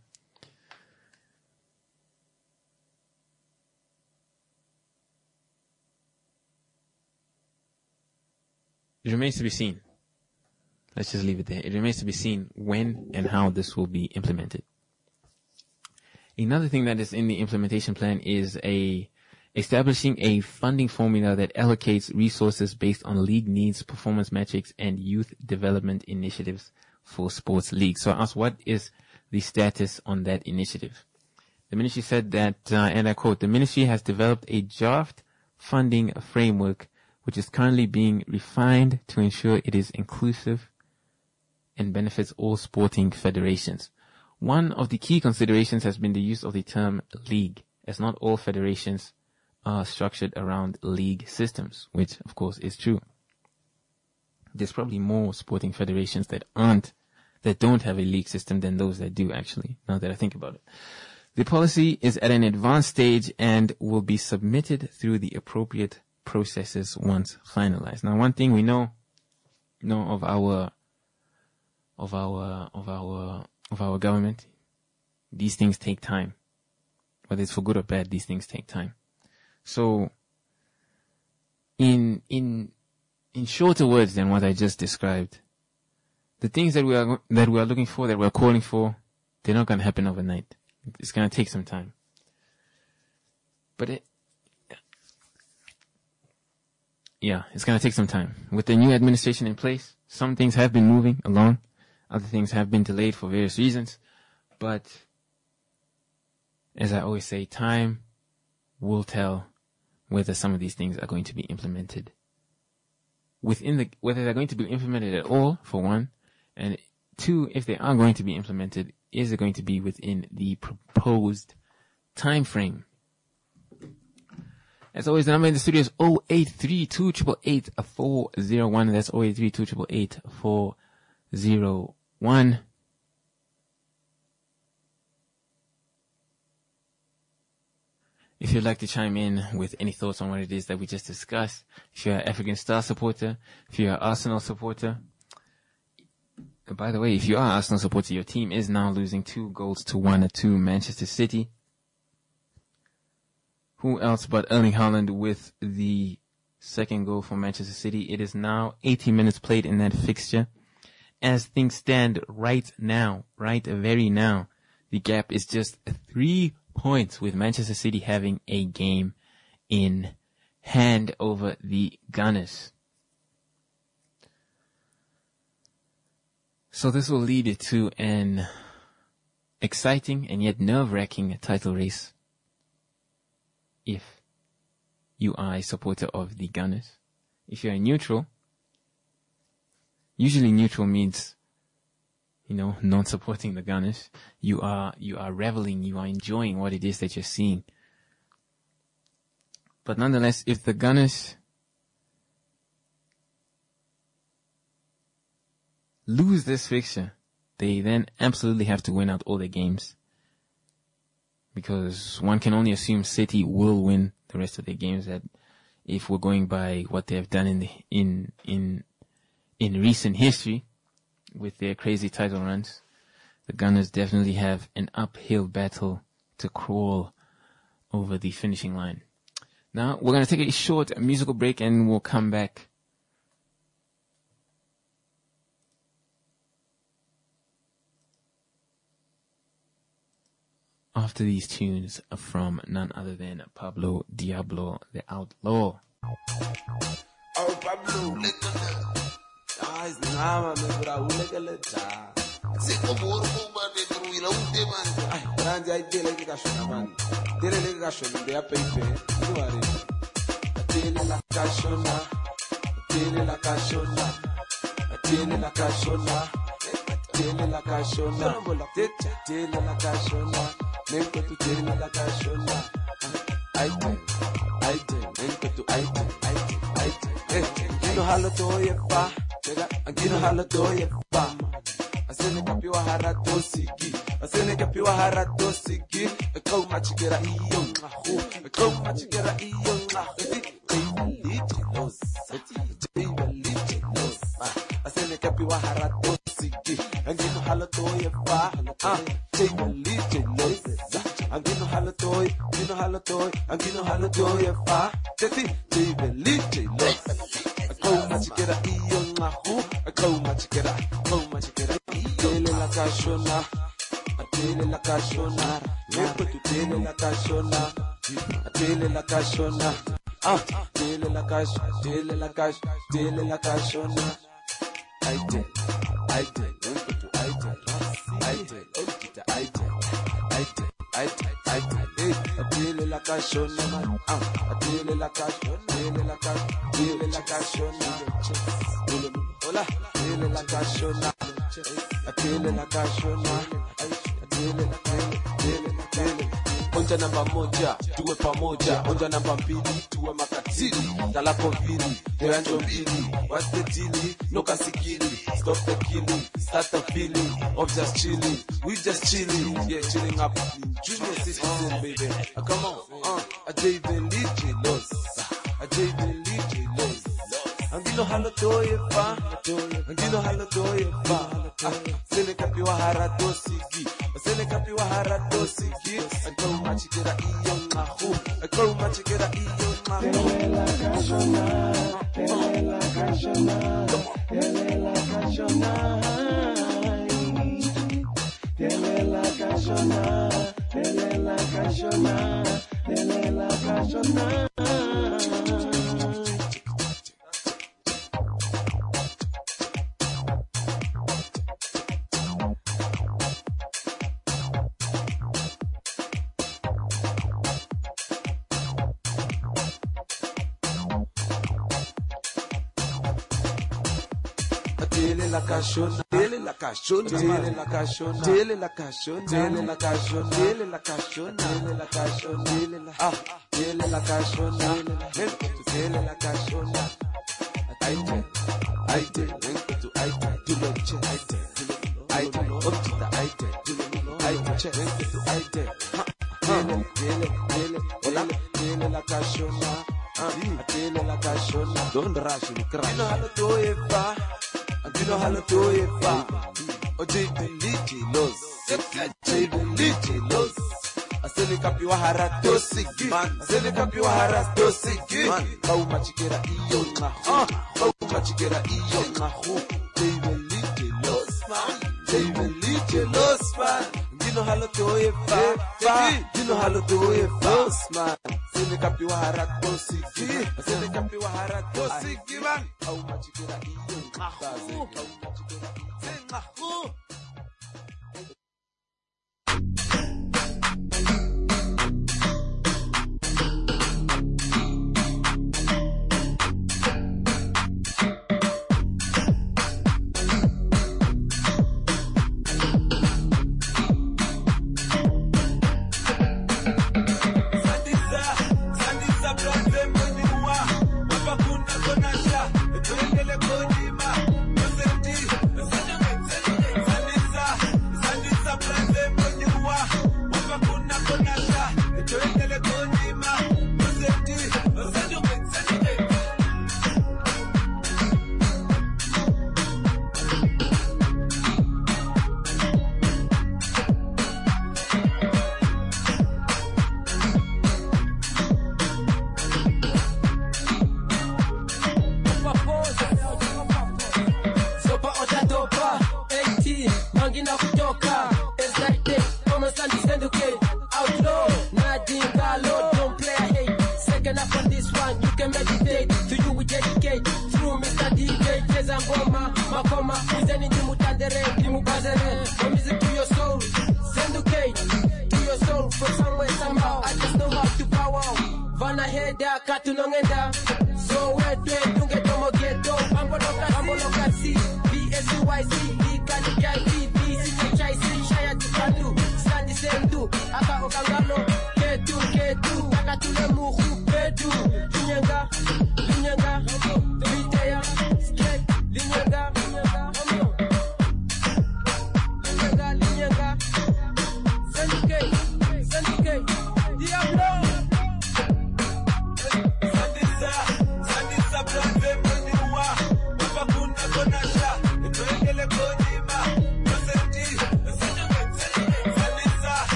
It remains to be seen. Let's just leave it there. It remains to be seen when and how this will be implemented. Another thing that is in the implementation plan is establishing a funding formula that allocates resources based on league needs, performance metrics, and youth development initiatives for sports leagues. So I asked, what is the status on that initiative? The ministry said that, and I quote, the ministry has developed a draft funding framework which is currently being refined to ensure it is inclusive and benefits all sporting federations. One of the key considerations has been the use of the term league, as not all federations are structured around league systems, which of course is true. There's probably more sporting federations that don't have a league system than those that do, actually, now that I think about it. The policy is at an advanced stage and will be submitted through the appropriate processes once finalized. Now, one thing we know of our government, these things take time. Whether it's for good or bad, these things take time. So in shorter words than what I just described, the things that we are looking for, that we are calling for, they're not going to happen overnight. It's going to take some time. But it's going to take some time. With the new administration in place, some things have been moving along. Other things have been delayed for various reasons. But as I always say, time will tell whether some of these things are going to be implemented. Whether they're going to be implemented at all, for one. And two, if they are going to be implemented, is it going to be within the proposed time frame? As always, the number in the studio is 0832888401. That's 0832888401. If you'd like to chime in with any thoughts on what it is that we just discussed, if you're an African Star supporter, if you're an Arsenal supporter, by the way, if you are an Arsenal supporter, your team is now losing 2-1 to Manchester City. Who else but Erling Haaland with the second goal for Manchester City? It is now 80 minutes played in that fixture. As things stand right very now, the gap is just 3 points, with Manchester City having a game in hand over the Gunners. So this will lead to an exciting and yet nerve-wracking title race if you are a supporter of the Gunners. If you're a neutral, usually neutral means, not supporting the Gunners. You are reveling, you are enjoying what it is that you're seeing. But nonetheless, if the Gunners lose this fixture, they then absolutely have to win out all their games. Because one can only assume City will win the rest of their games, that if we're going by what they have done in recent history with their crazy title runs, the Gunners definitely have an uphill battle to crawl over the finishing line. Now, we're going to take a short musical break and we'll come back. After these tunes from none other than Pablo Diablo, the Outlaw. Oh, Pablo, tiene la cachona, tiene la cachona, nunca tú tienes la cachona. Nunca tú Angino halo toye pa, angino halo toye pa. Asene kapiwa harato siki, asene kapiwa harato siki. Kau machikera iyo ngahu, kau machikera iyo ngahu. Asene kapiwa harato siki, angino halo toye pa. Angino halo toye, angino halo toye pa. Kau machikera iyo ngahu, kau machikera. Tele la cachona, tele la cachona, nunca tú tienes la cachona, tele la cachona, tele la cachona, tele la cachona, nunca tú tele la cachona, tele la cachona, hola, tele la cachona. Atele la cachona, onja namba moja, tuwe pamoja. Onja namba mbili, tuwe makatili. Talako mbili, deranjo mbili. What's the dealie? No kasikili. Stop the killing, start the feeling of just chilling. We just chilling, yeah, chilling up in junior citizen, baby. Come on, David Lee Los, David Lee Los. Angino halo toye pa, angino halo toye pa. Sene kapiwa harato siki, sene kapiwa harato siki. Kau machikera iyo ngahu, kau machikera iyo ngahu. Tele la cachona, Dele la cachona, dele la cachona, dele la cachona, dele la cachona, dele la cachona, dele la cachona, dele la cachona, dele la dele la cachona, dele la cachona. Aite, vengo tu aite, tu lo che, aite, optita aite, vengo tu aite. Dele, hola, dele la cachona, dele la cachona. Don't rush me, crash. You know how to do it, pa. You know how to do it, pa. Oh, J-Belly-Los. J-Belly-Los. Asele kapi wahara tosiki man. Asele kapi wahara tosiki man. Bau machikera iyo ngahu. Bau machikera iyo ngahu. J-Belly-Los man. J-Belly-Los man. You know how to do it, pa. You know how to do it, boss man. Asele kapi wahara tosiki. Asele kapi wahara tosiki man. Bau machikera iyo ngahu.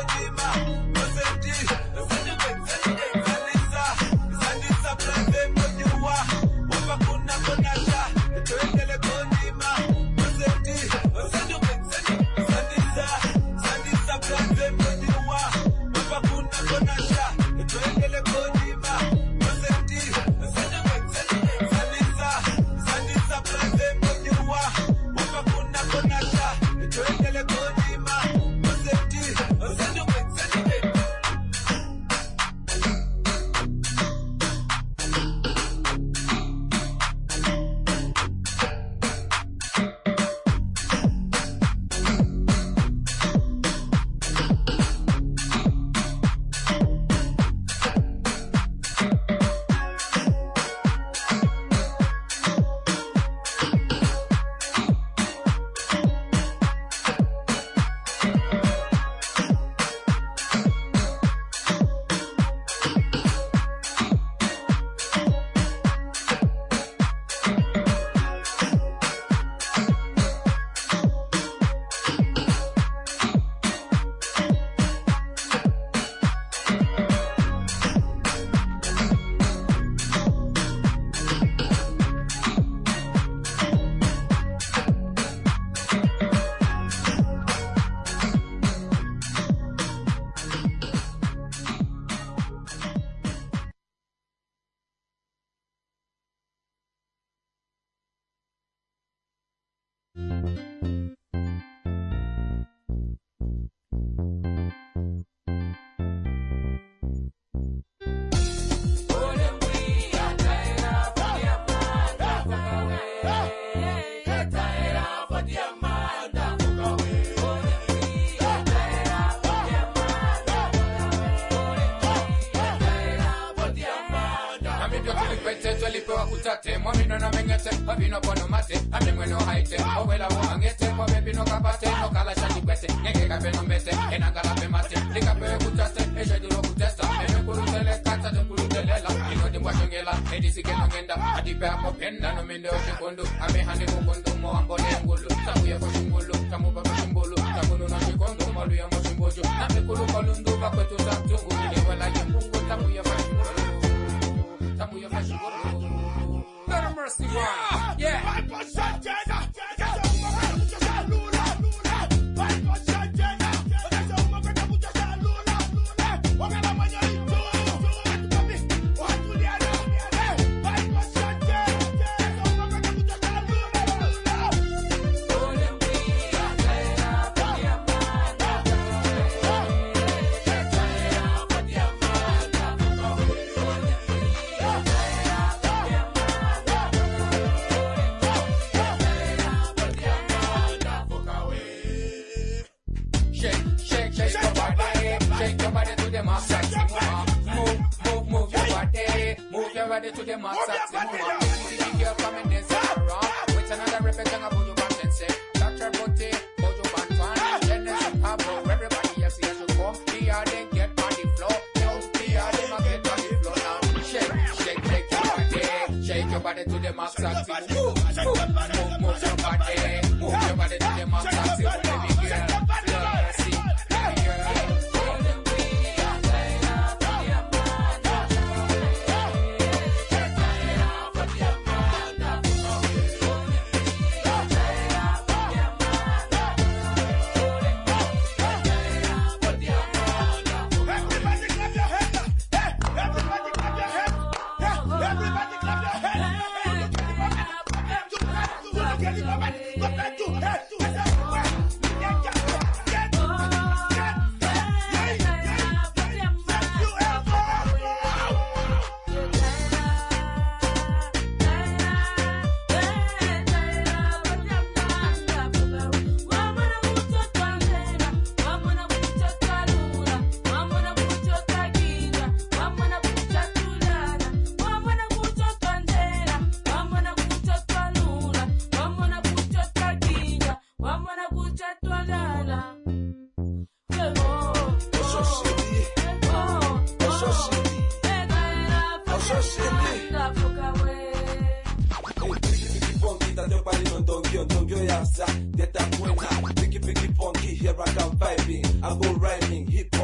kutate mwamino na mengete abino kono mate ame mweno haite owela wangete kwa bebi no kapate no kala shani kwete ngeke kape no mbete enangala pe mate likape kutate eje duro kutesta eme kurutele kata de kurutelela ino de mwashongela edisi ke no ngenda adipe apo penda no mende ote kondo ame hande kondo mo ambole ngulu tamuye ko shingulu tamu baba shimbulu tamu no shikondo malu ya moshimbojo na me kulu kolundu ba kwetu tatungu ni wala yempungu tamuye fa tamuye fa shingulu. Let a mercy run. Yeah. To the max maximum. You're coming this around with another repeating about your content. Say, Dr. Bote, Bojo Bantan, Genesis Pablo, everybody else here to come. Here they get on the floor. Here they get on the floor now. Shake your body. Shake your body to the max maximum. Move your body. Move your body to the max maximum. Baby girl. Here I come vibing, I go rhyming, hip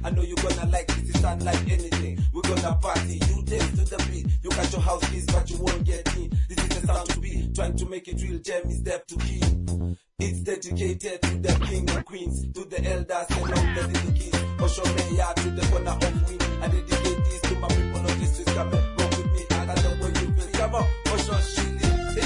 I know you're gonna like this, it sound like anything. We're gonna party, you dance to the beat. You got your house keys, but you won't get in. This is the sound to be, trying to make it real, jam is step to key. It's dedicated to the king and queens, to the elders and all the little kids. Osho Meya to the corner of win. I dedicate this to my people on this street. Come and rock with me, I got the way you feel. Come on, Osho Shili.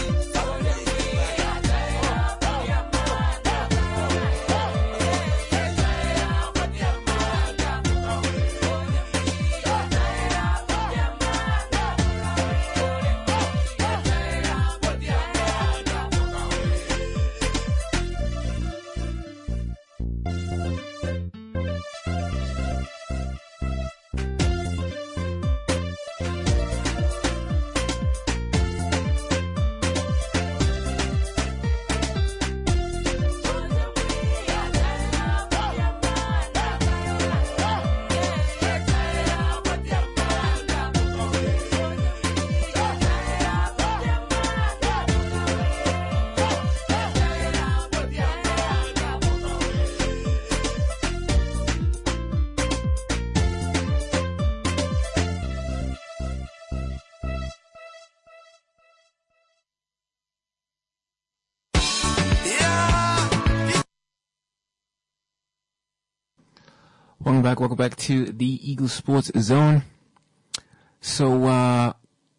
Welcome back to the Eagle Sports Zone. So, now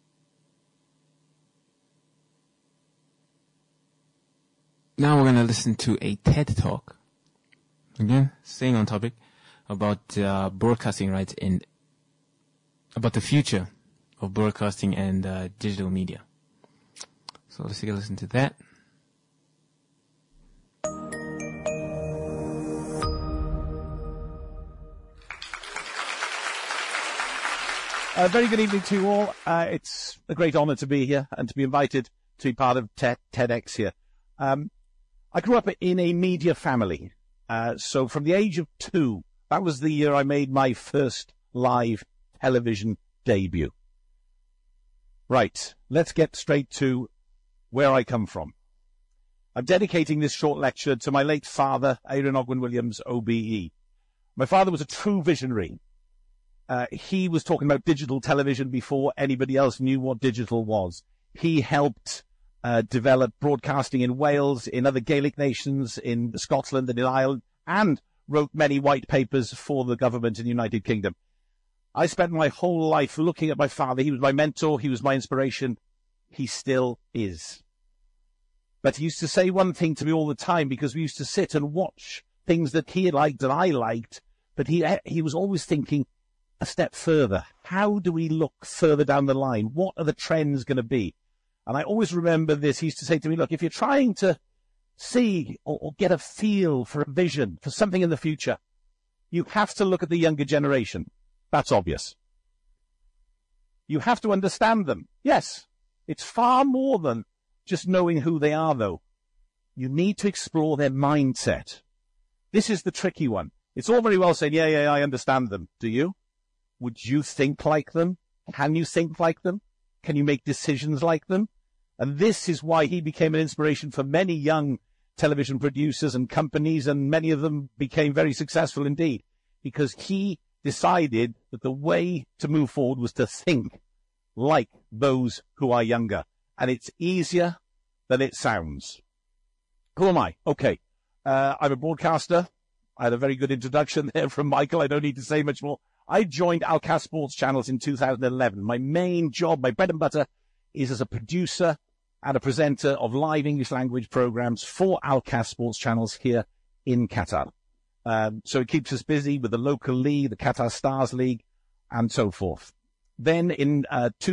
we're going to listen to a TED Talk. Again, staying on topic about broadcasting rights and about the future of broadcasting and digital media. So let's take a listen to that. Very good evening to you all. It's a great honour to be here and to be invited to be part of TEDx here. I grew up in a media family. So from the age of 2, that was the year I made my first live television debut. Right, let's get straight to where I come from. I'm dedicating this short lecture to my late father, Aaron Ogwen Williams, OBE. My father was a true visionary. He was talking about digital television before anybody else knew what digital was. He helped develop broadcasting in Wales, in other Gaelic nations, in Scotland and in Ireland, and wrote many white papers for the government in the United Kingdom. I spent my whole life looking at my father. He was my mentor. He was my inspiration. He still is. But he used to say one thing to me all the time, because we used to sit and watch things that he liked and I liked, but he was always thinking a step further. How do we look further down the line? What are the trends going to be? And I always remember this. He used to say to me, look, if you're trying to see or get a feel for a vision for something in the future, you have to look at the younger generation. That's obvious. You have to understand them. Yes, it's far more than just knowing who they are, though. You need to explore their mindset. This is the tricky one. It's all very well saying, yeah, I understand them. Do you? Would you think like them? Can you think like them? Can you make decisions like them? And this is why he became an inspiration for many young television producers and companies, and many of them became very successful indeed, because he decided that the way to move forward was to think like those who are younger. And it's easier than it sounds. Who am I? Okay. I'm a broadcaster. I had a very good introduction there from Michael. I don't need to say much more. I joined Alcast Sports Channels in 2011. My main job, my bread and butter, is as a producer and a presenter of live English language programs for Alcast Sports Channels here in Qatar. So it keeps us busy with the local league, the Qatar Stars League, and so forth. Then in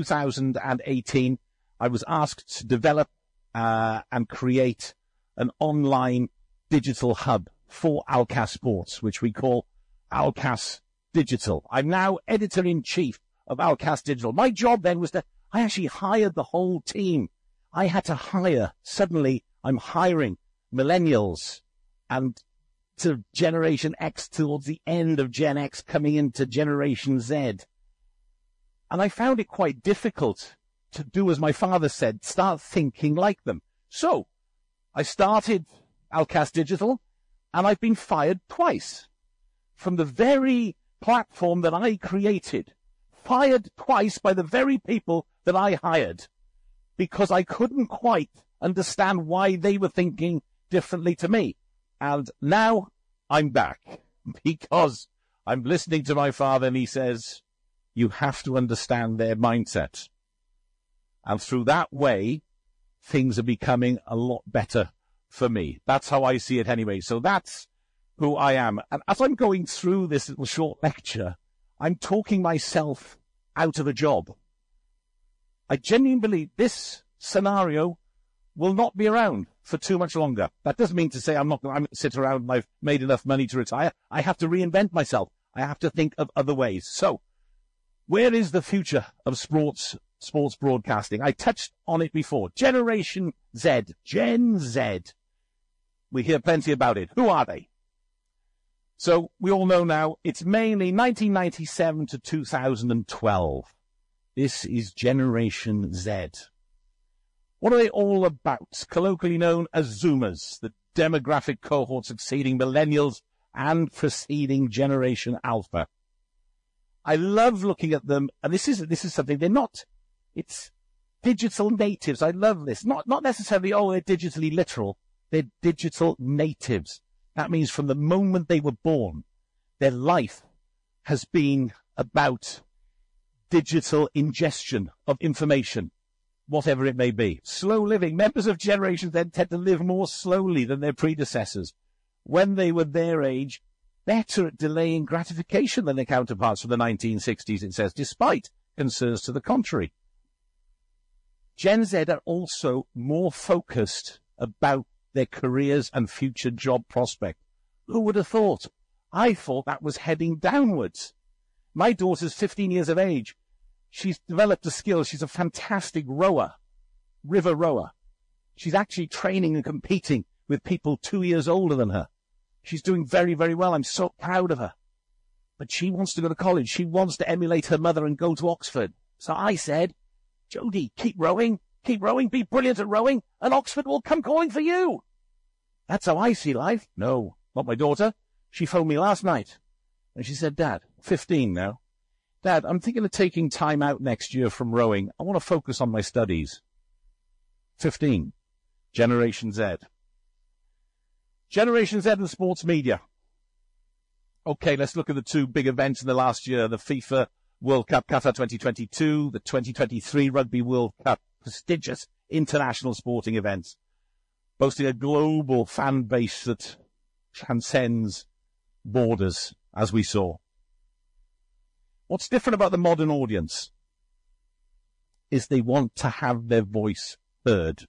2018, I was asked to develop and create an online digital hub for Alcast Sports, which we call Alcast Digital. I'm now editor-in-chief of Alcast Digital. My job then was I actually hired the whole team. I had to hire. Suddenly, I'm hiring millennials and to Generation X towards the end of Gen X, coming into Generation Z. And I found it quite difficult to do as my father said, start thinking like them. So I started Alcast Digital, and I've been fired twice. From the very platform that I created, fired twice by the very people that I hired, because I couldn't quite understand why they were thinking differently to me. And now I'm back, because I'm listening to my father, and he says, you have to understand their mindset. And through that way, things are becoming a lot better for me. That's how I see it anyway. So that's who I am. And as I'm going through this little short lecture, I'm talking myself out of a job. I genuinely believe this scenario will not be around for too much longer. That doesn't mean to say I'm going to sit around and I've made enough money to retire. I have to reinvent myself. I have to think of other ways. So, where is the future of sports broadcasting? I touched on it before. Generation Z, Gen Z. We hear plenty about it. Who are they? So, we all know now, it's mainly 1997 to 2012. This is Generation Z. What are they all about? Colloquially known as Zoomers, the demographic cohort succeeding millennials and preceding Generation Alpha. I love looking at them, and this is something they're not. It's digital natives. I love this. Not necessarily, they're digitally literal. They're digital natives. That means from the moment they were born, their life has been about digital ingestion of information, whatever it may be. Slow living. Members of Generation Z tend to live more slowly than their predecessors. When they were their age, better at delaying gratification than their counterparts from the 1960s, it says, despite concerns to the contrary. Gen Z are also more focused about their careers and future job prospects. Who would have thought? I thought that was heading downwards. My daughter's 15 years of age. She's developed a skill. She's a fantastic rower, river rower. She's actually training and competing with people 2 years older than her. She's doing very, very well. I'm so proud of her. But she wants to go to college. She wants to emulate her mother and go to Oxford. So I said, Jodie, keep rowing, be brilliant at rowing, and Oxford will come calling for you. That's how I see life. No, not my daughter. She phoned me last night, and she said, Dad, 15 now. Dad, I'm thinking of taking time out next year from rowing. I want to focus on my studies. 15. Generation Z. Generation Z and sports media. Okay, let's look at the two big events in the last year. The FIFA World Cup Qatar 2022, the 2023 Rugby World Cup. Prestigious international sporting events, boasting a global fan base that transcends borders, as we saw. What's different about the modern audience is they want to have their voice heard.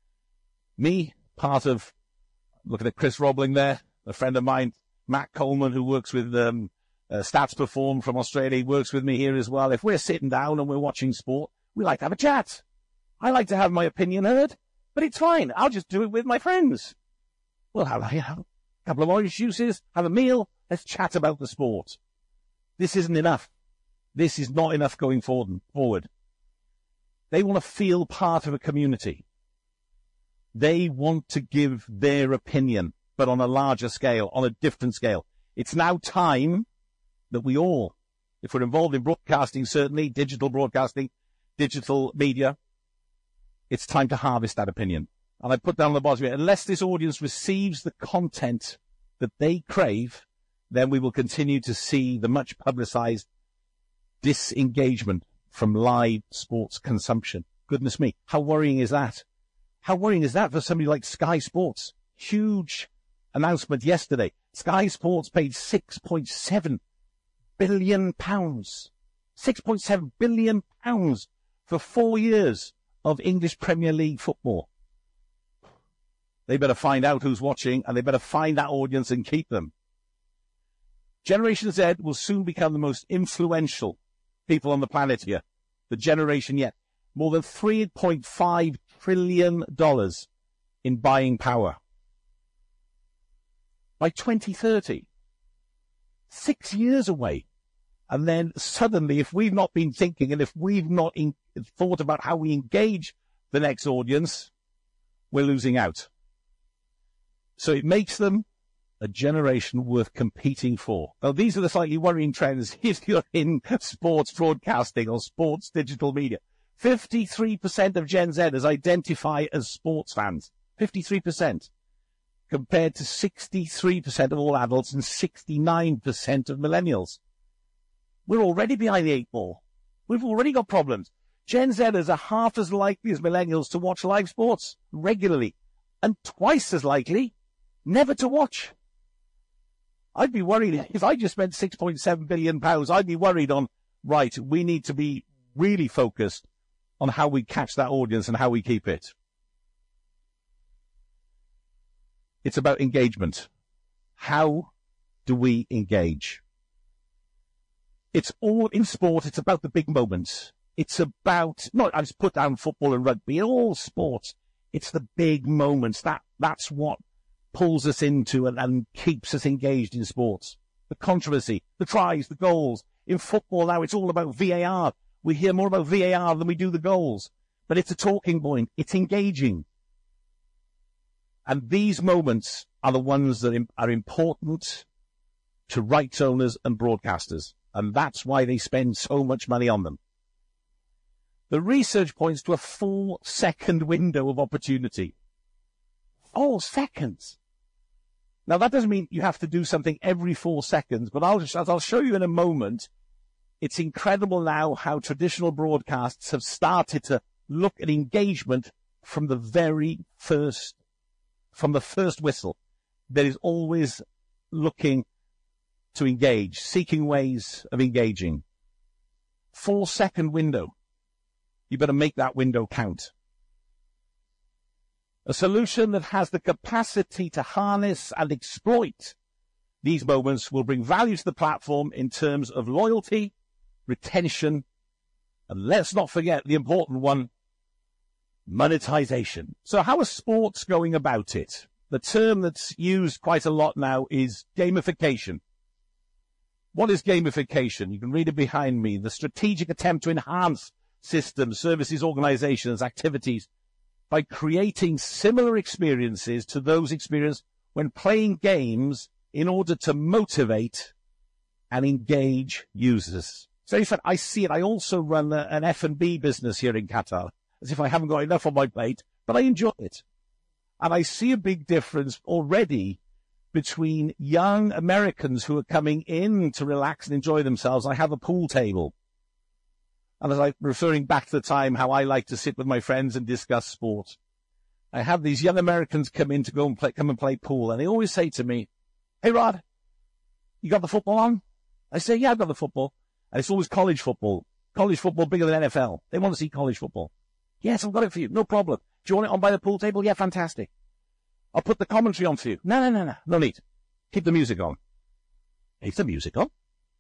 Me, part of, looking at Chris Robling there, a friend of mine, Matt Coleman, who works with Stats Perform from Australia, he works with me here as well. If we're sitting down and we're watching sport, we like to have a chat. I like to have my opinion heard, but it's fine. I'll just do it with my friends. We'll have a couple of orange juices, have a meal, let's chat about the sport. This isn't enough. This is not enough going forward. They want to feel part of a community. They want to give their opinion, but on a larger scale, on a different scale. It's now time that we all, if we're involved in broadcasting, certainly digital broadcasting, digital media, it's time to harvest that opinion. And I put down the bottom here, unless this audience receives the content that they crave, then we will continue to see the much publicized disengagement from live sports consumption. Goodness me, how worrying is that? How worrying is that for somebody like Sky Sports? Huge announcement yesterday. Sky Sports paid £6.7 billion. £6.7 billion for 4 years of English Premier League football. They better find out who's watching, and they better find that audience and keep them. Generation Z will soon become the most influential people on the planet here. The generation yet. More than $3.5 trillion in buying power. By 2030. 6 years away. And then suddenly, if we've not been thinking and if we've not thought about how we engage the next audience, we're losing out. So it makes them a generation worth competing for. Now, these are the slightly worrying trends if you're in sports broadcasting or sports digital media. 53% of Gen Zers identify as sports fans. 53%. Compared to 63% of all adults and 69% of millennials. We're already behind the 8 ball. We've already got problems. Gen Zers are half as likely as millennials to watch live sports regularly, and twice as likely never to watch. I'd be worried if I just spent £6.7 billion, I'd be worried on, right, we need to be really focused on how we catch that audience and how we keep it. It's about engagement. How do we engage? It's all in sport. It's about the big moments. It's about, not, I just put down football and rugby, in all sports. It's the big moments. That's what pulls us into and keeps us engaged in sports. The controversy, the tries, the goals. In football now, it's all about VAR. We hear more about VAR than we do the goals. But it's a talking point. It's engaging. And these moments are the ones that are important to rights owners and broadcasters. And that's why they spend so much money on them. The research points to a 4-second window of opportunity. 4 seconds. Now, that doesn't mean you have to do something every 4 seconds, but as I'll show you in a moment, it's incredible now how traditional broadcasts have started to look at engagement from the first whistle. There is always looking to engage, seeking ways of engaging. 4-second window. You better make that window count. A solution that has the capacity to harness and exploit these moments will bring value to the platform in terms of loyalty, retention, and let's not forget the important one, monetization. So how are sports going about it? The term that's used quite a lot now is gamification. What is gamification? You can read it behind me. The strategic attempt to enhance systems, services, organizations, activities by creating similar experiences to those experienced when playing games in order to motivate and engage users. So in fact, I see it. I also run an F&B business here in Qatar, as if I haven't got enough on my plate, but I enjoy it. And I see a big difference already between young Americans who are coming in to relax and enjoy themselves. I have a pool table. And as I'm referring back to the time how I like to sit with my friends and discuss sport, I have these young Americans come in to come and play pool. And they always say to me, "Hey, Rod, you got the football on?" I say, "Yeah, I've got the football." And it's always college football. College football bigger than NFL. They want to see college football. "Yes, I've got it for you. No problem. Do you want it on by the pool table?" "Yeah, fantastic. I'll put the commentary on for you." No need. Keep the music on." "Keep the music on?"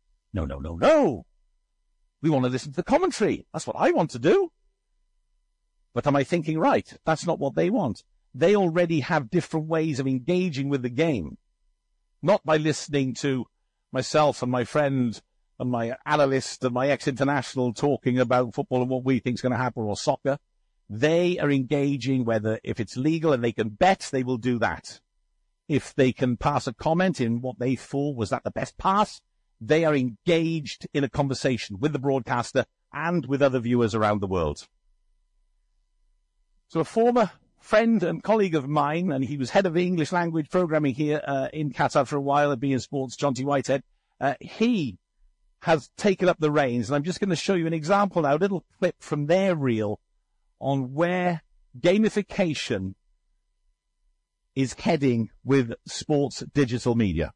No. We want to listen to the commentary. That's what I want to do. But am I thinking right? That's not what they want. They already have different ways of engaging with the game. Not by listening to myself and my friend and my analyst and my ex-international talking about football and what we think is going to happen, or soccer. They are engaging if it's legal and they can bet, they will do that. If they can pass a comment in what they thought was that the best pass, they are engaged in a conversation with the broadcaster and with other viewers around the world. So a former friend and colleague of mine, and he was head of English language programming here in Qatar for a while at beIN Sports, John T. Whitehead, he has taken up the reins. And I'm just going to show you an example now, a little clip from their reel on where gamification is heading with sports digital media.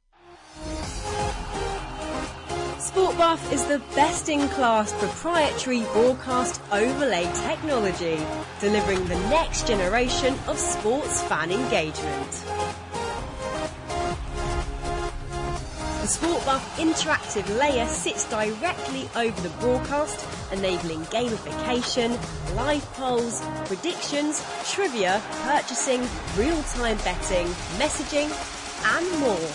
SportBuff is the best-in-class proprietary broadcast overlay technology, delivering the next generation of sports fan engagement. The SportBuff interactive layer sits directly over the broadcast, enabling gamification, live polls, predictions, trivia, purchasing, real-time betting, messaging, and more.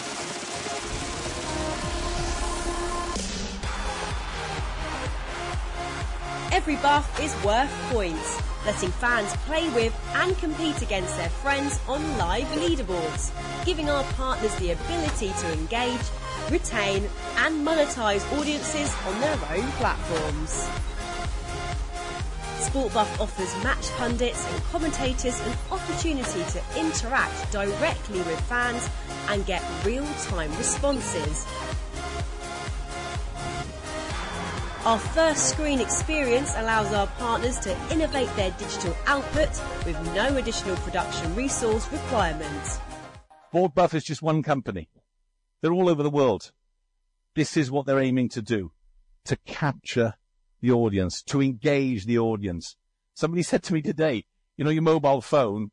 every buff is worth points, letting fans play with and compete against their friends on live leaderboards, giving our partners the ability to engage, retain and monetize audiences on their own platforms. SportBuff offers match pundits and commentators an opportunity to interact directly with fans and get real-time responses. Our first screen experience allows our partners to innovate their digital output with no additional production resource requirements. SportBuff is just one company. They're all over the world. This is what they're aiming to do, to capture the audience, to engage the audience. Somebody said to me today, you know, your mobile phone,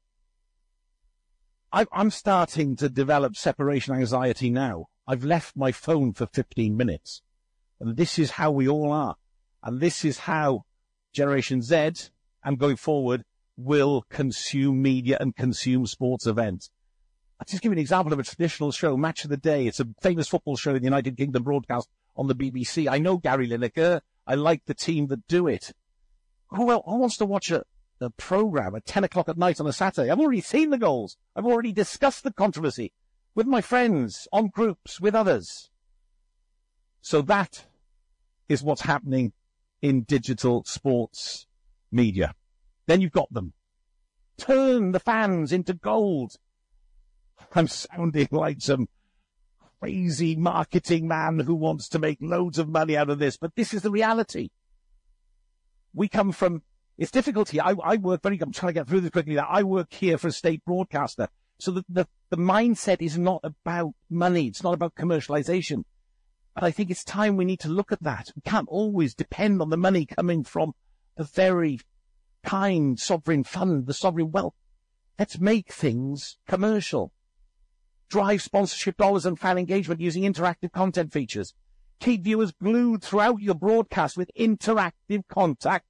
I'm starting to develop separation anxiety now. I've left my phone for 15 minutes. And this is how we all are. And this is how Generation Z, and going forward, will consume media and consume sports events. I'll just give you an example of a traditional show, Match of the Day. It's a famous football show in the United Kingdom, broadcast on the BBC. I know Gary Lineker. I like the team that do it. Who wants to watch a program at 10 o'clock at night on a Saturday? I've already seen the goals. I've already discussed the controversy with my friends, on groups, with others. So that is what's happening in digital sports media. Then you've got them. Turn the fans into gold. I'm sounding like some crazy marketing man who wants to make loads of money out of this, but this is the reality. We come from, it's difficult here. I work I'm trying to get through this quickly. I work here for a state broadcaster. So the mindset is not about money. It's not about commercialization. But I think it's time we need to look at that. We can't always depend on the money coming from the very kind sovereign fund, the sovereign wealth. Let's make things commercial. Drive sponsorship dollars and fan engagement using interactive content features. Keep viewers glued throughout your broadcast with interactive content,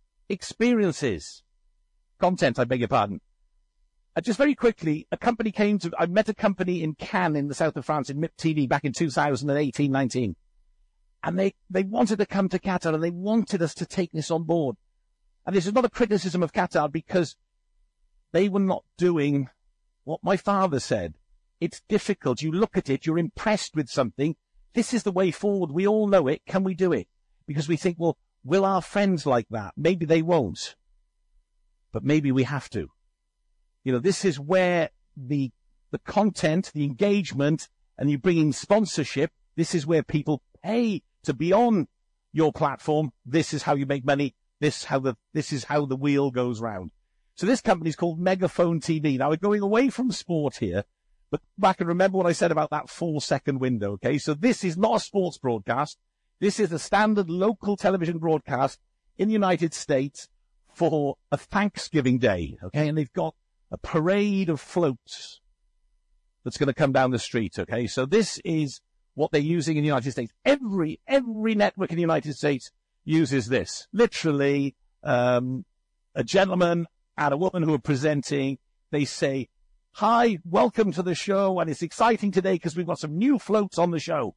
I beg your pardon. Just very quickly, I met a company in Cannes in the south of France, in MIP TV, back in 2018-19. And they wanted to come to Qatar, and they wanted us to take this on board. And this is not a criticism of Qatar, because they were not doing what my father said. It's difficult. You look at it, you're impressed with something. This is the way forward. We all know it. Can we do it? Because we think, well, will our friends like that? Maybe they won't. But maybe we have to. You know, this is where the content, the engagement, and you bring in sponsorship, this is where people pay to be on your platform. This is how you make money. This is how the wheel goes round. So this company is called Megaphone TV. Now, we're going away from sport here, but back and remember what I said about that 4-second window, okay? So this is not a sports broadcast. This is a standard local television broadcast in the United States for a Thanksgiving Day, okay? And they've got a parade of floats that's going to come down the street, okay? So this is what they're using in the United States. Every network in the United States uses this. Literally, a gentleman and a woman who are presenting, they say, "Hi, welcome to the show, and it's exciting today because we've got some new floats on the show."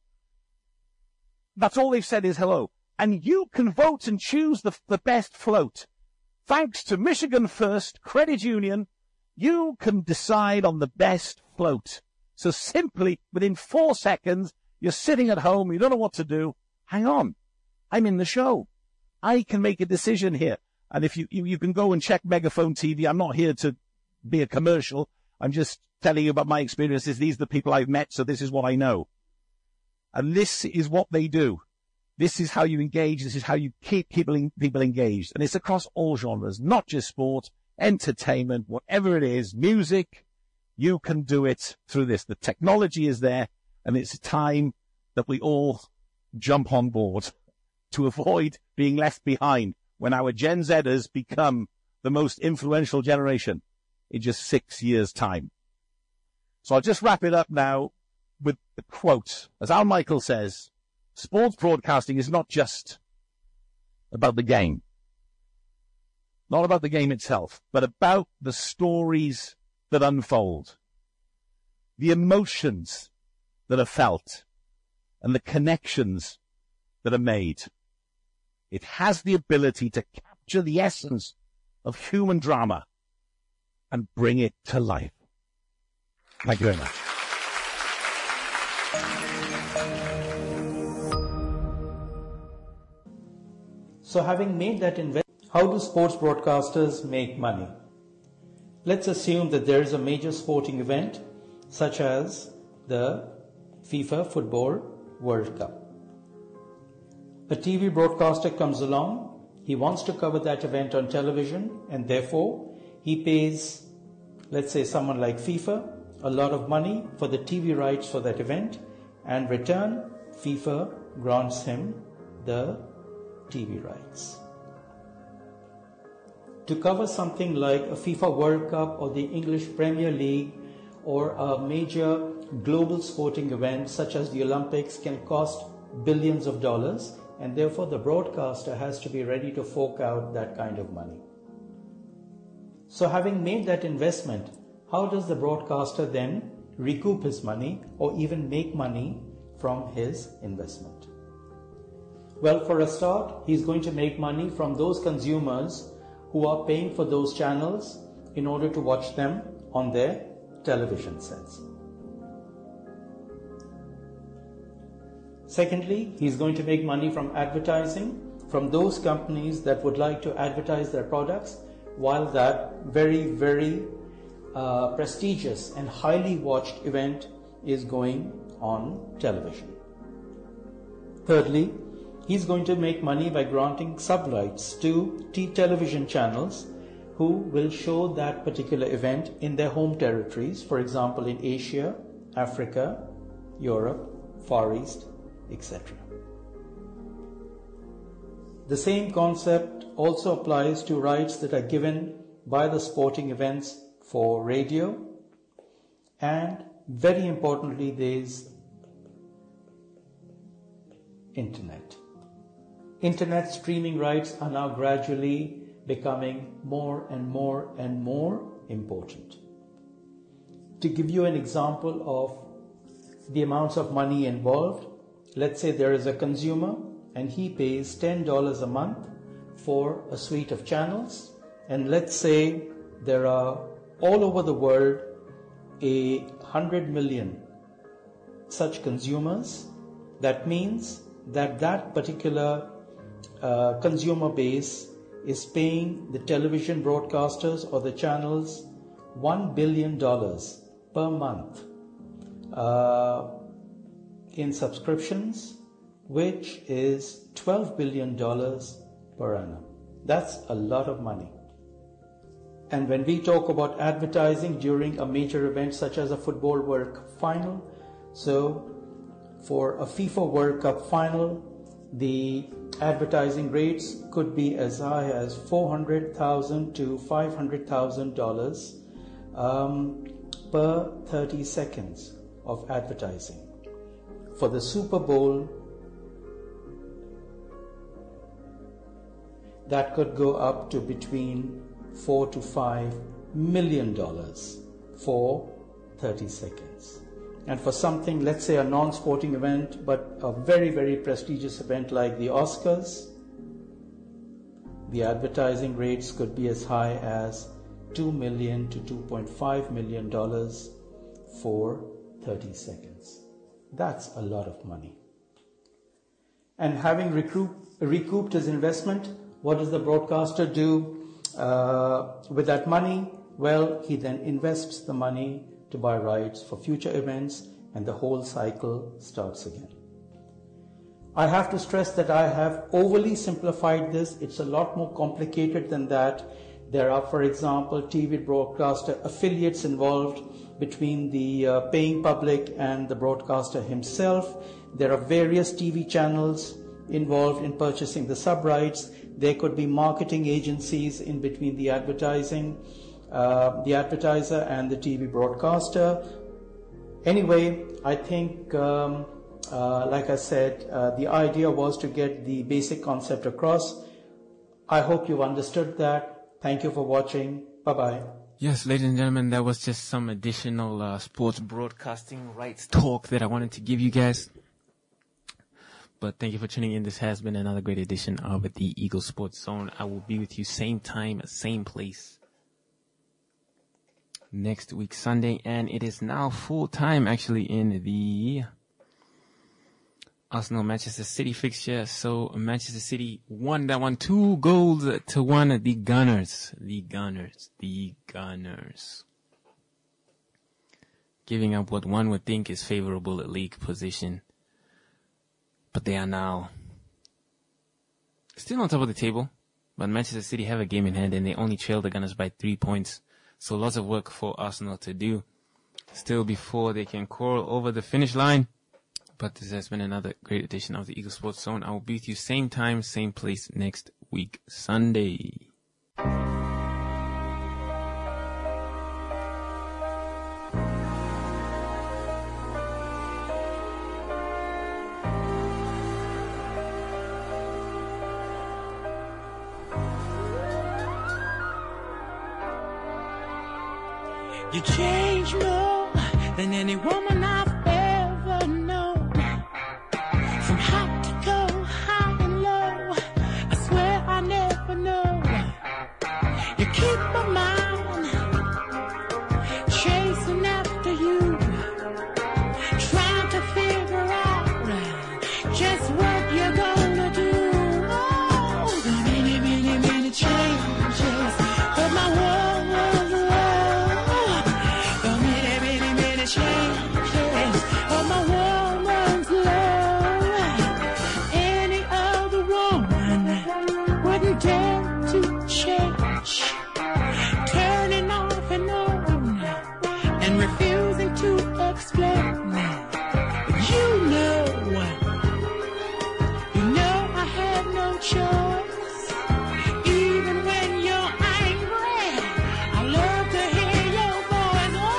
That's all they've said is hello. And you can vote and choose the best float. Thanks to Michigan First Credit Union, you can decide on the best float. So simply, within 4 seconds, you're sitting at home, you don't know what to do. Hang on, I'm in the show. I can make a decision here. And if you can go and check Megaphone TV. I'm not here to be a commercial. I'm just telling you about my experiences. These are the people I've met, so this is what I know. And this is what they do. This is how you engage. This is how you keep people engaged. And it's across all genres, not just sport, entertainment, whatever it is, music. You can do it through this. The technology is there, and it's time that we all jump on board to avoid being left behind when our Gen Zers become the most influential generation in just 6 years' time. So I'll just wrap it up now with the quote. As Al Michael says, sports broadcasting is not just about the game. Not about the game itself, but about the stories that unfold, the emotions that are felt, and the connections that are made. It has the ability to capture the essence of human drama and bring it to life. Thank you very much. So having made that investment, how do sports broadcasters make money? Let's assume that there is a major sporting event such as the FIFA Football World Cup. A TV broadcaster comes along, he wants to cover that event on television, and therefore he pays, let's say someone like FIFA, a lot of money for the TV rights for that event, and in return FIFA grants him the TV rights. To cover something like a FIFA World Cup or the English Premier League or a major global sporting event such as the Olympics can cost billions of dollars, and therefore the broadcaster has to be ready to fork out that kind of money. So having made that investment, how does the broadcaster then recoup his money or even make money from his investment? Well, for a start, he's going to make money from those consumers who are paying for those channels in order to watch them on their television sets. Secondly, he's going to make money from advertising from those companies that would like to advertise their products while that very, very prestigious and highly watched event is going on television. Thirdly, he's going to make money by granting sub-rights to television channels who will show that particular event in their home territories, for example in Asia, Africa, Europe, Far East, etc. The same concept also applies to rights that are given by the sporting events for radio, and very importantly there's internet. Internet streaming rights are now gradually becoming more and more and more important. To give you an example of the amounts of money involved, let's say there is a consumer and he pays $10 a month for a suite of channels, and let's say there are all over the world 100 million such consumers. That means that particular consumer base is paying the television broadcasters or the channels $1 billion per month in subscriptions, which is $12 billion per annum. That's a lot of money. And when we talk about advertising during a major event such as a Football World Cup final, so for a FIFA World Cup final, the advertising rates could be as high as $400,000 to $500,000 per 30 seconds of advertising. For the Super Bowl, that could go up to between $4 to $5 million for 30 seconds. And for something, let's say a non-sporting event, but a very, very prestigious event like the Oscars, the advertising rates could be as high as $2 million to $2.5 million for 30 seconds. That's a lot of money. And having recouped his investment, what does the broadcaster do with that money? Well, he then invests the money to buy rights for future events, and the whole cycle starts again. I have to stress that I have overly simplified this. It's a lot more complicated than that. There are, for example, TV broadcaster affiliates involved between the paying public and the broadcaster himself. There are various TV channels involved in purchasing the sub-rights. There could be marketing agencies in between the advertiser and the TV broadcaster. Anyway, I think, like I said, the idea was to get the basic concept across. I hope you've understood that. Thank you for watching. Bye-bye. Yes, ladies and gentlemen, that was just some additional sports broadcasting rights talk that I wanted to give you guys. But thank you for tuning in. This has been another great edition of the Eagle Sports Zone. I will be with you same time, same place next week, Sunday. And it is now full time, actually, in the Arsenal-Manchester City fixture. So Manchester City won that one 2-1. The Gunners. Giving up what one would think is favorable league position. But they are now still on top of the table. But Manchester City have a game in hand and they only trail the Gunners by 3 points. So lots of work for Arsenal to do still before they can crawl over the finish line. But this has been another great edition of the Eagle Sports Zone. I will be with you same time, same place next week, Sunday. You change more than any woman I've ever known. From hot to cold, high and low, I swear I never know. You keep my mind chasing after you, trying to figure out just what you're gonna do. Oh, the many changes of my world. Changes of my woman's love. Any other woman wouldn't dare to change, turning off and on and refusing to explain. You know I had no choice. Even when you're angry, I love to hear your voice. Oh,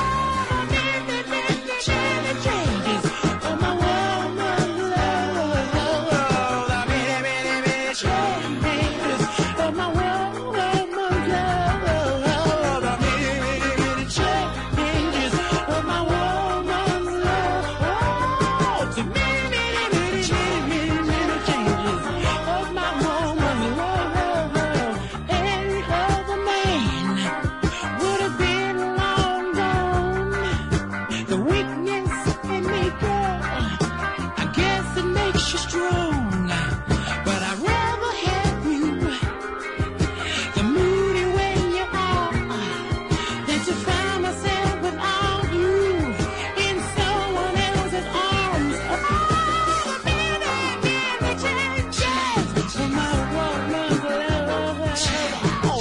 changes of my woman's love. The many changes of my woman's love. The many changes of my woman's love. Oh, the many changes of my woman's love. Any other man would have been long gone. The weakness in me, girl, I guess it makes you strong. But I'd rather have you, the moody way you are, than to find myself without you in someone else's arms. Oh, many changes of my woman's love. Oh,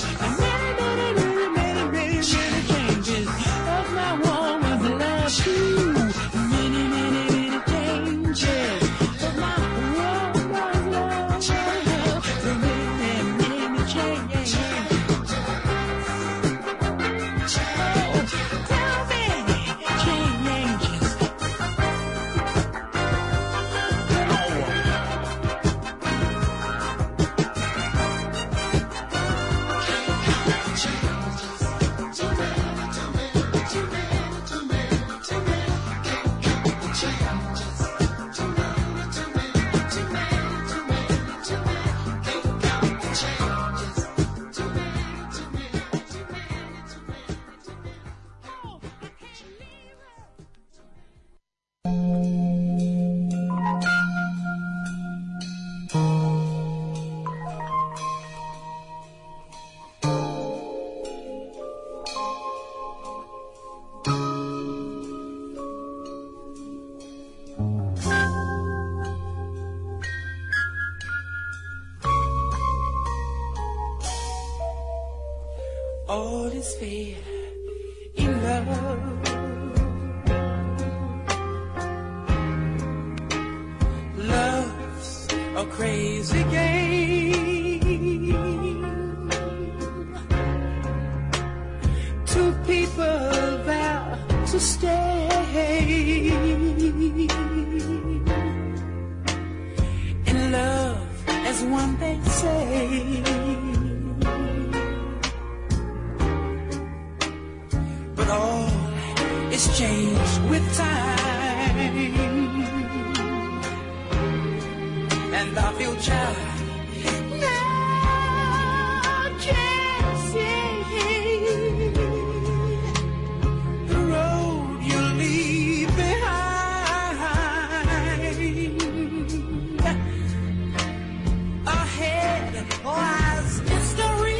many changes of my woman's love too. Many changes of my woman's love. Many changes. Oh, tell me changes. All is fair in love. Love's a crazy game. Two people vow to stay in love, as one they say. But all is changed with time. and the future. No chance, the road you leave behind. Ahead lies mystery.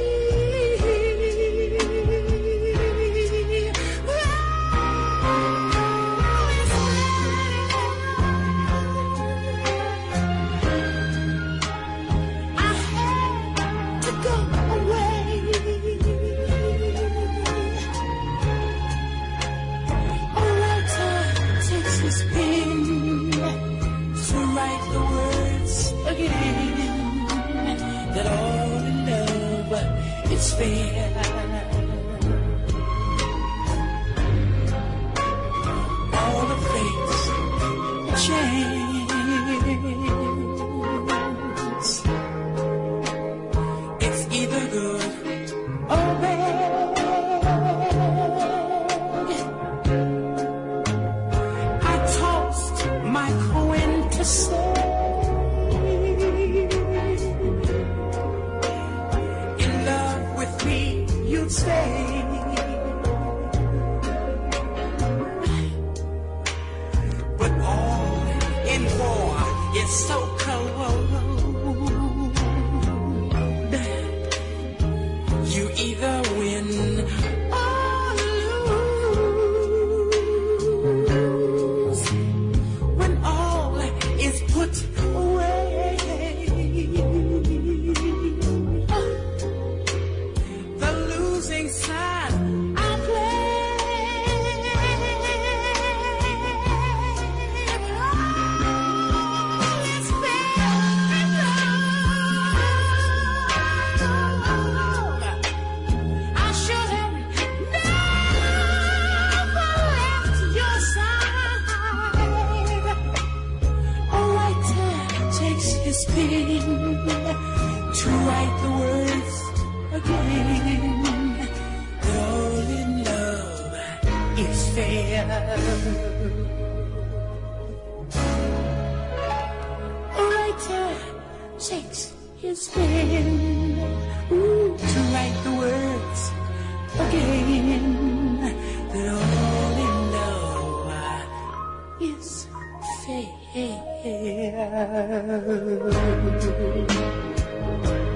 That all in love is fair. All the fates change. It's either good or bad. I tossed my coin to say, stay, but all in war is so cold. You either win or lose. When all is put away, side I play. It's fair I should have never left your side. A writer takes his pen to write the words again. All in love is fair. A writer shakes his pen to write the words again. That all in love is fair.